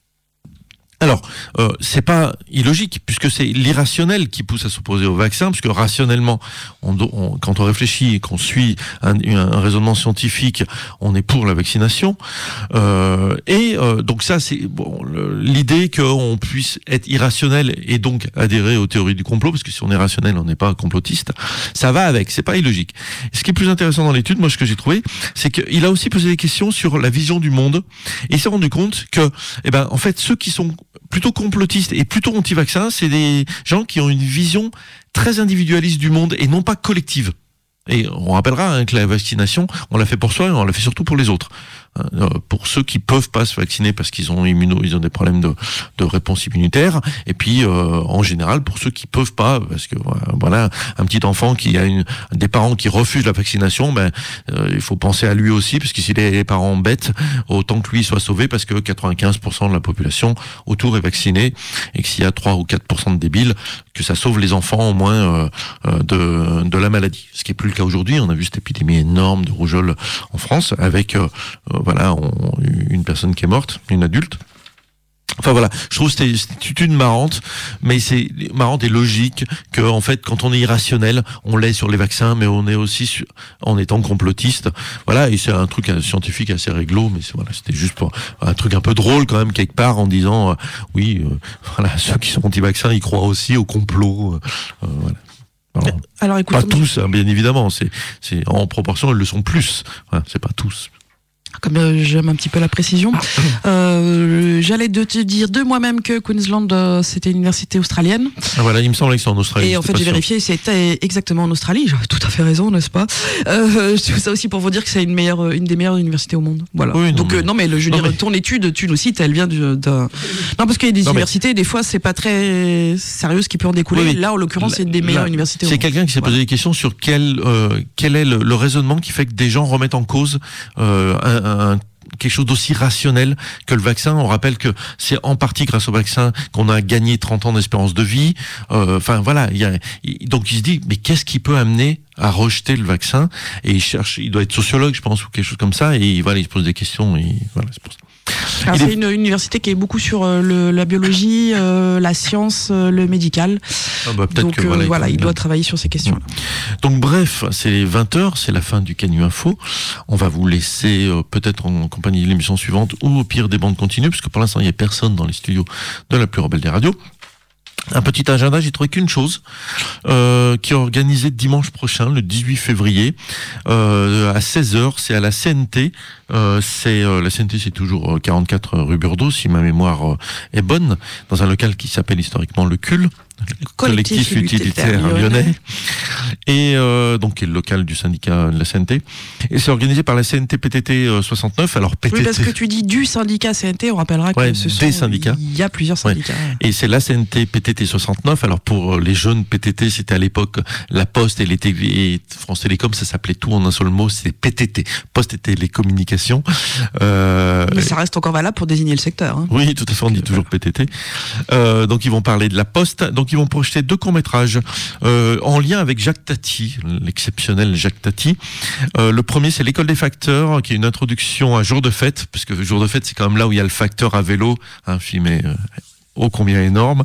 Alors, euh, c'est pas illogique, puisque c'est l'irrationnel qui pousse à s'opposer au vaccin, puisque rationnellement, on, on, quand on réfléchit et qu'on suit un, un raisonnement scientifique, on est pour la vaccination. Euh, et euh, donc ça, c'est bon, le, l'idée qu'on puisse être irrationnel et donc adhérer aux théories du complot, parce que si on est rationnel, on n'est pas complotiste. Ça va avec, c'est pas illogique. Et ce qui est plus intéressant dans l'étude, moi, ce que j'ai trouvé, c'est qu'il a aussi posé des questions sur la vision du monde, et il s'est rendu compte que, eh ben, en fait, ceux qui sont plutôt complotistes et plutôt anti-vaccins, c'est des gens qui ont une vision très individualiste du monde et non pas collective. Et on rappellera hein, que la vaccination, on l'a fait pour soi et on l'a fait surtout pour les autres. Euh, pour ceux qui peuvent pas se vacciner parce qu'ils ont immuno, ils ont des problèmes de, de réponse immunitaire, et puis euh, en général pour ceux qui peuvent pas, parce que voilà, un petit enfant qui a une, des parents qui refusent la vaccination, ben euh, il faut penser à lui aussi, parce que si les parents bêtes, autant que lui soit sauvé, parce que quatre-vingt-quinze pour cent de la population autour est vaccinée, et que s'il y a trois ou quatre pour cent de débiles, que ça sauve les enfants au moins euh, euh, de, de la maladie. Ce qui est plus le cas aujourd'hui. On a vu cette épidémie énorme de rougeole en France, avec euh, voilà, on, une personne qui est morte, une adulte. Enfin voilà, je trouve que c'était une étude marrante, mais c'est marrante et logique que en fait, quand on est irrationnel, on l'est sur les vaccins, mais on est aussi sur, en étant complotiste. Voilà, et c'est un truc scientifique assez réglo, mais c'est, voilà, c'était juste pour un truc un peu drôle quand même quelque part, en disant euh, oui, euh, voilà, ceux qui sont anti-vaccins, ils croient aussi au complot. Euh, euh, voilà. Alors, Alors écoute, pas tous, hein, bien évidemment. C'est, c'est en proportion, ils le sont plus. Voilà, c'est pas tous. Comme euh, j'aime un petit peu la précision, euh, j'allais de te dire de moi-même que Queensland euh, c'était une université australienne. Ah voilà, il me semblait que c'est en Australie. Et en fait j'ai vérifié, c'était exactement en Australie. J'avais tout à fait raison, n'est-ce pas? euh, Je trouve ça aussi pour vous dire que c'est une meilleure, une des meilleures universités au monde. Voilà. Oui, non, Donc mais... Euh, non mais le, je veux dire, mais... ton étude, tu nous cites, elle vient du, d'un. Non parce qu'il y a des non, universités, mais... des fois c'est pas très sérieux ce qui peut en découler. Oui, Là en l'occurrence c'est une des meilleures là, universités. Au c'est monde. quelqu'un qui s'est voilà. posé des questions sur quel euh, quel est le, le raisonnement qui fait que des gens remettent en cause euh, un Un, quelque chose d'aussi rationnel que le vaccin. On rappelle que c'est en partie grâce au vaccin qu'on a gagné trente ans d'espérance de vie. Enfin euh, voilà, il y a, il, donc il se dit mais qu'est-ce qui peut amener à rejeter le vaccin? Et il cherche, il doit être sociologue, je pense, ou quelque chose comme ça. Et voilà, il se pose des questions. Et voilà, c'est pour ça. Alors, c'est est... une université qui est beaucoup sur euh, le, la biologie, euh, la science, euh, le médical. Ah bah, peut-être Donc que, euh, voilà, voilà, il, il doit bien. travailler sur ces questions-là. Donc bref, c'est vingt heures, c'est la fin du Canu Info. On va vous laisser euh, peut-être en compagnie de l'émission suivante, ou au pire des bandes continues, parce que pour l'instant il n'y a personne dans les studios de la plus rebelle des radios. Un petit agenda, j'ai trouvé qu'une chose, euh, qui est organisée dimanche prochain, le dix-huit février, euh, à seize heures, c'est à la C N T. Euh, c'est euh, la C N T, c'est toujours quarante-quatre rue Burdeau, si ma mémoire euh, est bonne, dans un local qui s'appelle historiquement le C U L. Collectif, Collectif utilitaire, utilitaire lyonnais, lyonnais. Et euh, donc qui est le local du syndicat de la C N T, et c'est organisé par la C N T P T T soixante-neuf. Alors P T T, oui, parce que tu dis du syndicat C N T, on rappellera que ouais, ce sont des syndicats. Il y a plusieurs syndicats. Ouais. Et c'est la C N T P T T soixante-neuf. Alors pour les jeunes P T T, c'était à l'époque la Poste et les T V et France Télécom, ça s'appelait tout en un seul mot, c'est P T T, Poste et Télécommunications. Euh, Mais ça reste encore valable pour désigner le secteur. Hein. Oui, tout à fait, on dit toujours P T T. Euh, donc ils vont parler de la Poste. Donc ils vont projeter deux courts-métrages euh, en lien avec Jacques Tati, l'exceptionnel Jacques Tati. Euh, le premier, c'est L'école des facteurs, qui est une introduction à Jour de fête, parce que Jour de fête, c'est quand même là où il y a le facteur à vélo, un film est... Euh, ô combien énorme.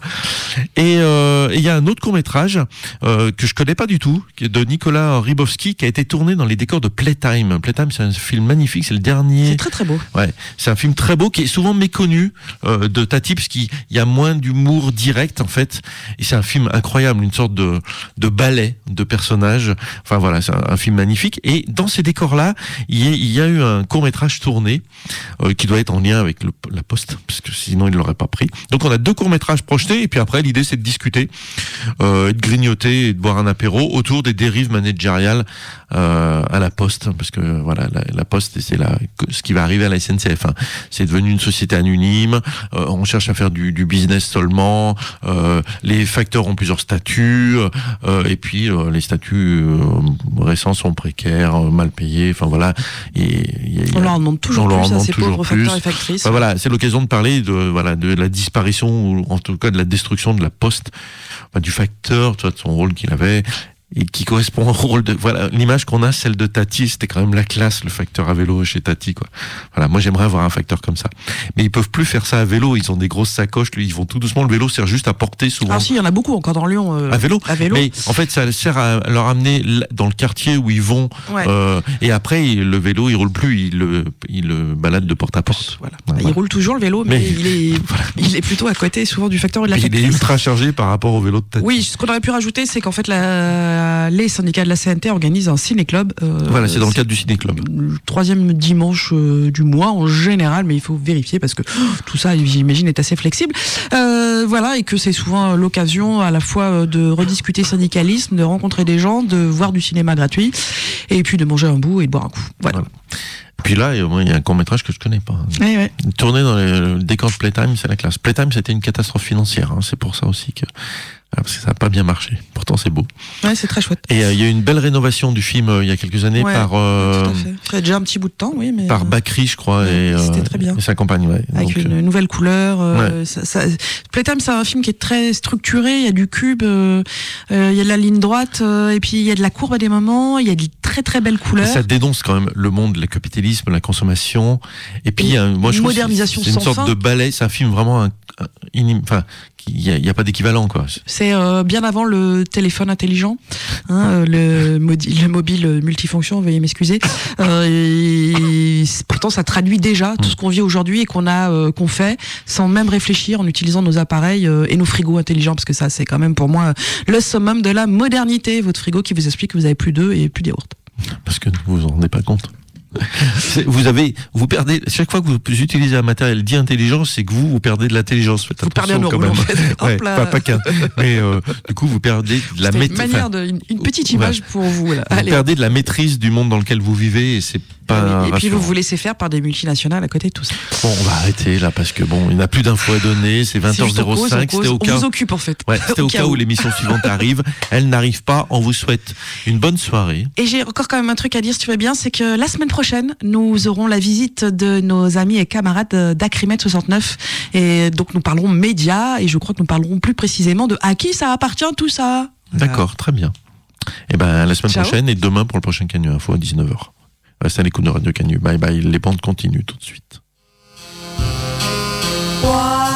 Et euh, il y a un autre court-métrage euh, que je connais pas du tout, qui est de Nicolas Rybowski, qui a été tourné dans les décors de Playtime. Playtime, c'est un film magnifique, c'est le dernier. C'est très très beau. Ouais, c'est un film très beau qui est souvent méconnu euh, de Tati, parce qu'il y a moins d'humour direct en fait. Et c'est un film incroyable, une sorte de de ballet de personnages. Enfin voilà, c'est un, un film magnifique. Et dans ces décors-là, il y a, il y a eu un court-métrage tourné euh, qui doit être en lien avec le, la Poste, parce que sinon il l'auraient pas pris. Donc on a deux courts-métrages projetés, et puis après l'idée c'est de discuter, euh, de grignoter et de boire un apéro autour des dérives managériales euh, à la Poste, parce que voilà, la, la Poste, c'est la, ce qui va arriver à la S N C F. Hein. C'est devenu une société anonyme, euh, on cherche à faire du, du business seulement, euh, les facteurs ont plusieurs statuts, euh, et puis euh, les statuts euh, récents sont précaires, euh, mal payés, enfin voilà. Et, y a, y a, on leur demande toujours on plus à ces pauvres plus. facteurs et factrices. Enfin, voilà, c'est l'occasion de parler de, voilà, de la disparition, ou en tout cas de la destruction de la Poste, enfin, du facteur, tu vois, de son rôle qu'il avait, et qui correspond au rôle de, voilà, l'image qu'on a, celle de Tati, c'était quand même la classe, le facteur à vélo chez Tati, quoi. Voilà, moi j'aimerais avoir un facteur comme ça. Mais ils peuvent plus faire ça à vélo, ils ont des grosses sacoches, ils vont tout doucement, le vélo sert juste à porter souvent. Ah si, il y en a beaucoup encore dans Lyon. Euh, à vélo. À vélo. Mais en fait, ça sert à leur amener dans le quartier où ils vont, ouais. euh, et après, le vélo, il roule plus, il le, il le balade de porte à porte. Voilà. Voilà. Il roule toujours le vélo, mais, mais il est, voilà. il est plutôt à côté souvent du facteur de la factrice. Il est ultra chargé par rapport au vélo de Tati. Oui, ce qu'on aurait pu rajouter, c'est qu'en fait, la, les syndicats de la C N T organisent un ciné-club. Euh, voilà, c'est dans le cadre du ciné-club. Le troisième dimanche euh, du mois en général, mais il faut vérifier parce que oh, tout ça, j'imagine, est assez flexible. Euh, voilà, et que c'est souvent l'occasion à la fois de rediscuter syndicalisme, de rencontrer des gens, de voir du cinéma gratuit, et puis de manger un bout et de boire un coup. Voilà. voilà. Et puis là, il y a un court-métrage que je connais pas. Oui, oui. Tourner dans le décor de Playtime, c'est la classe. Playtime, c'était une catastrophe financière. Hein. C'est pour ça aussi que... Parce que ça n'a pas bien marché. Pourtant, c'est beau. Ouais, c'est très chouette. Et il euh, y a eu une belle rénovation du film euh, il y a quelques années ouais, par... Euh, tout à fait. Ça fait déjà un petit bout de temps, oui. Mais par Bakri, je crois. Ouais, et, c'était euh, très bien. Et sa compagne, ouais. Avec Donc, une euh, nouvelle couleur. Euh, ouais. ça, ça... Playtime, c'est un film qui est très structuré. Il y a du cube, euh, euh, il y a de la ligne droite, euh, et puis il y a de la courbe à des moments. Il y a de très très belles couleurs. Ça dénonce quand même le monde, le capitalisme, la consommation. Et puis, euh, moi, je trouve modernisation c'est une sans sorte fin. de ballet. C'est un film vraiment... Un, un, inim... enfin, il n'y a, a pas d'équivalent, quoi. C'est euh, bien avant le téléphone intelligent, hein, le, modi- le mobile multifonction, veuillez m'excuser. Euh, et pourtant, ça traduit déjà tout ce qu'on vit aujourd'hui et qu'on a, euh, qu'on fait sans même réfléchir en utilisant nos appareils euh, et nos frigos intelligents, parce que ça, c'est quand même pour moi le summum de la modernité. Votre frigo qui vous explique que vous avez plus d'œufs et plus de yaourt. Parce que vous vous en rendez pas compte. Vous avez, vous perdez, chaque fois que vous utilisez un matériel dit intelligence, c'est que vous, vous perdez de l'intelligence. Faites vous perdez un euro, en fait. Ouais, pas, pas qu'un. Mais, euh, du coup, vous perdez de la maîtrise. Une manière de, une, une petite image ouais. pour vous, là. Vous Allez. perdez de la maîtrise du monde dans lequel vous vivez et c'est pas. Oui, et rassurant. puis vous vous laissez faire par des multinationales à côté de tout ça. Bon, on va arrêter là parce que bon, il n'y a plus d'infos à donner, c'est vingt heures zéro cinq, c'était au cas. On vous occupe en fait. Ouais, c'était au, au cas où, où l'émission suivante arrive. Elle n'arrive pas, on vous souhaite une bonne soirée. Et j'ai encore quand même un truc à dire si tu veux bien, c'est que la semaine prochaine, nous aurons la visite de nos amis et camarades d'Acrimet soixante-neuf. Et donc nous parlerons médias et je crois que nous parlerons plus précisément de à qui ça appartient tout ça. D'accord, très bien. Et ben la semaine Ciao. prochaine et demain pour le prochain Canu Info à dix-neuf heures. Restez à l'écoute de Radio Canu. Bye bye, les bandes continuent tout de suite. Wow.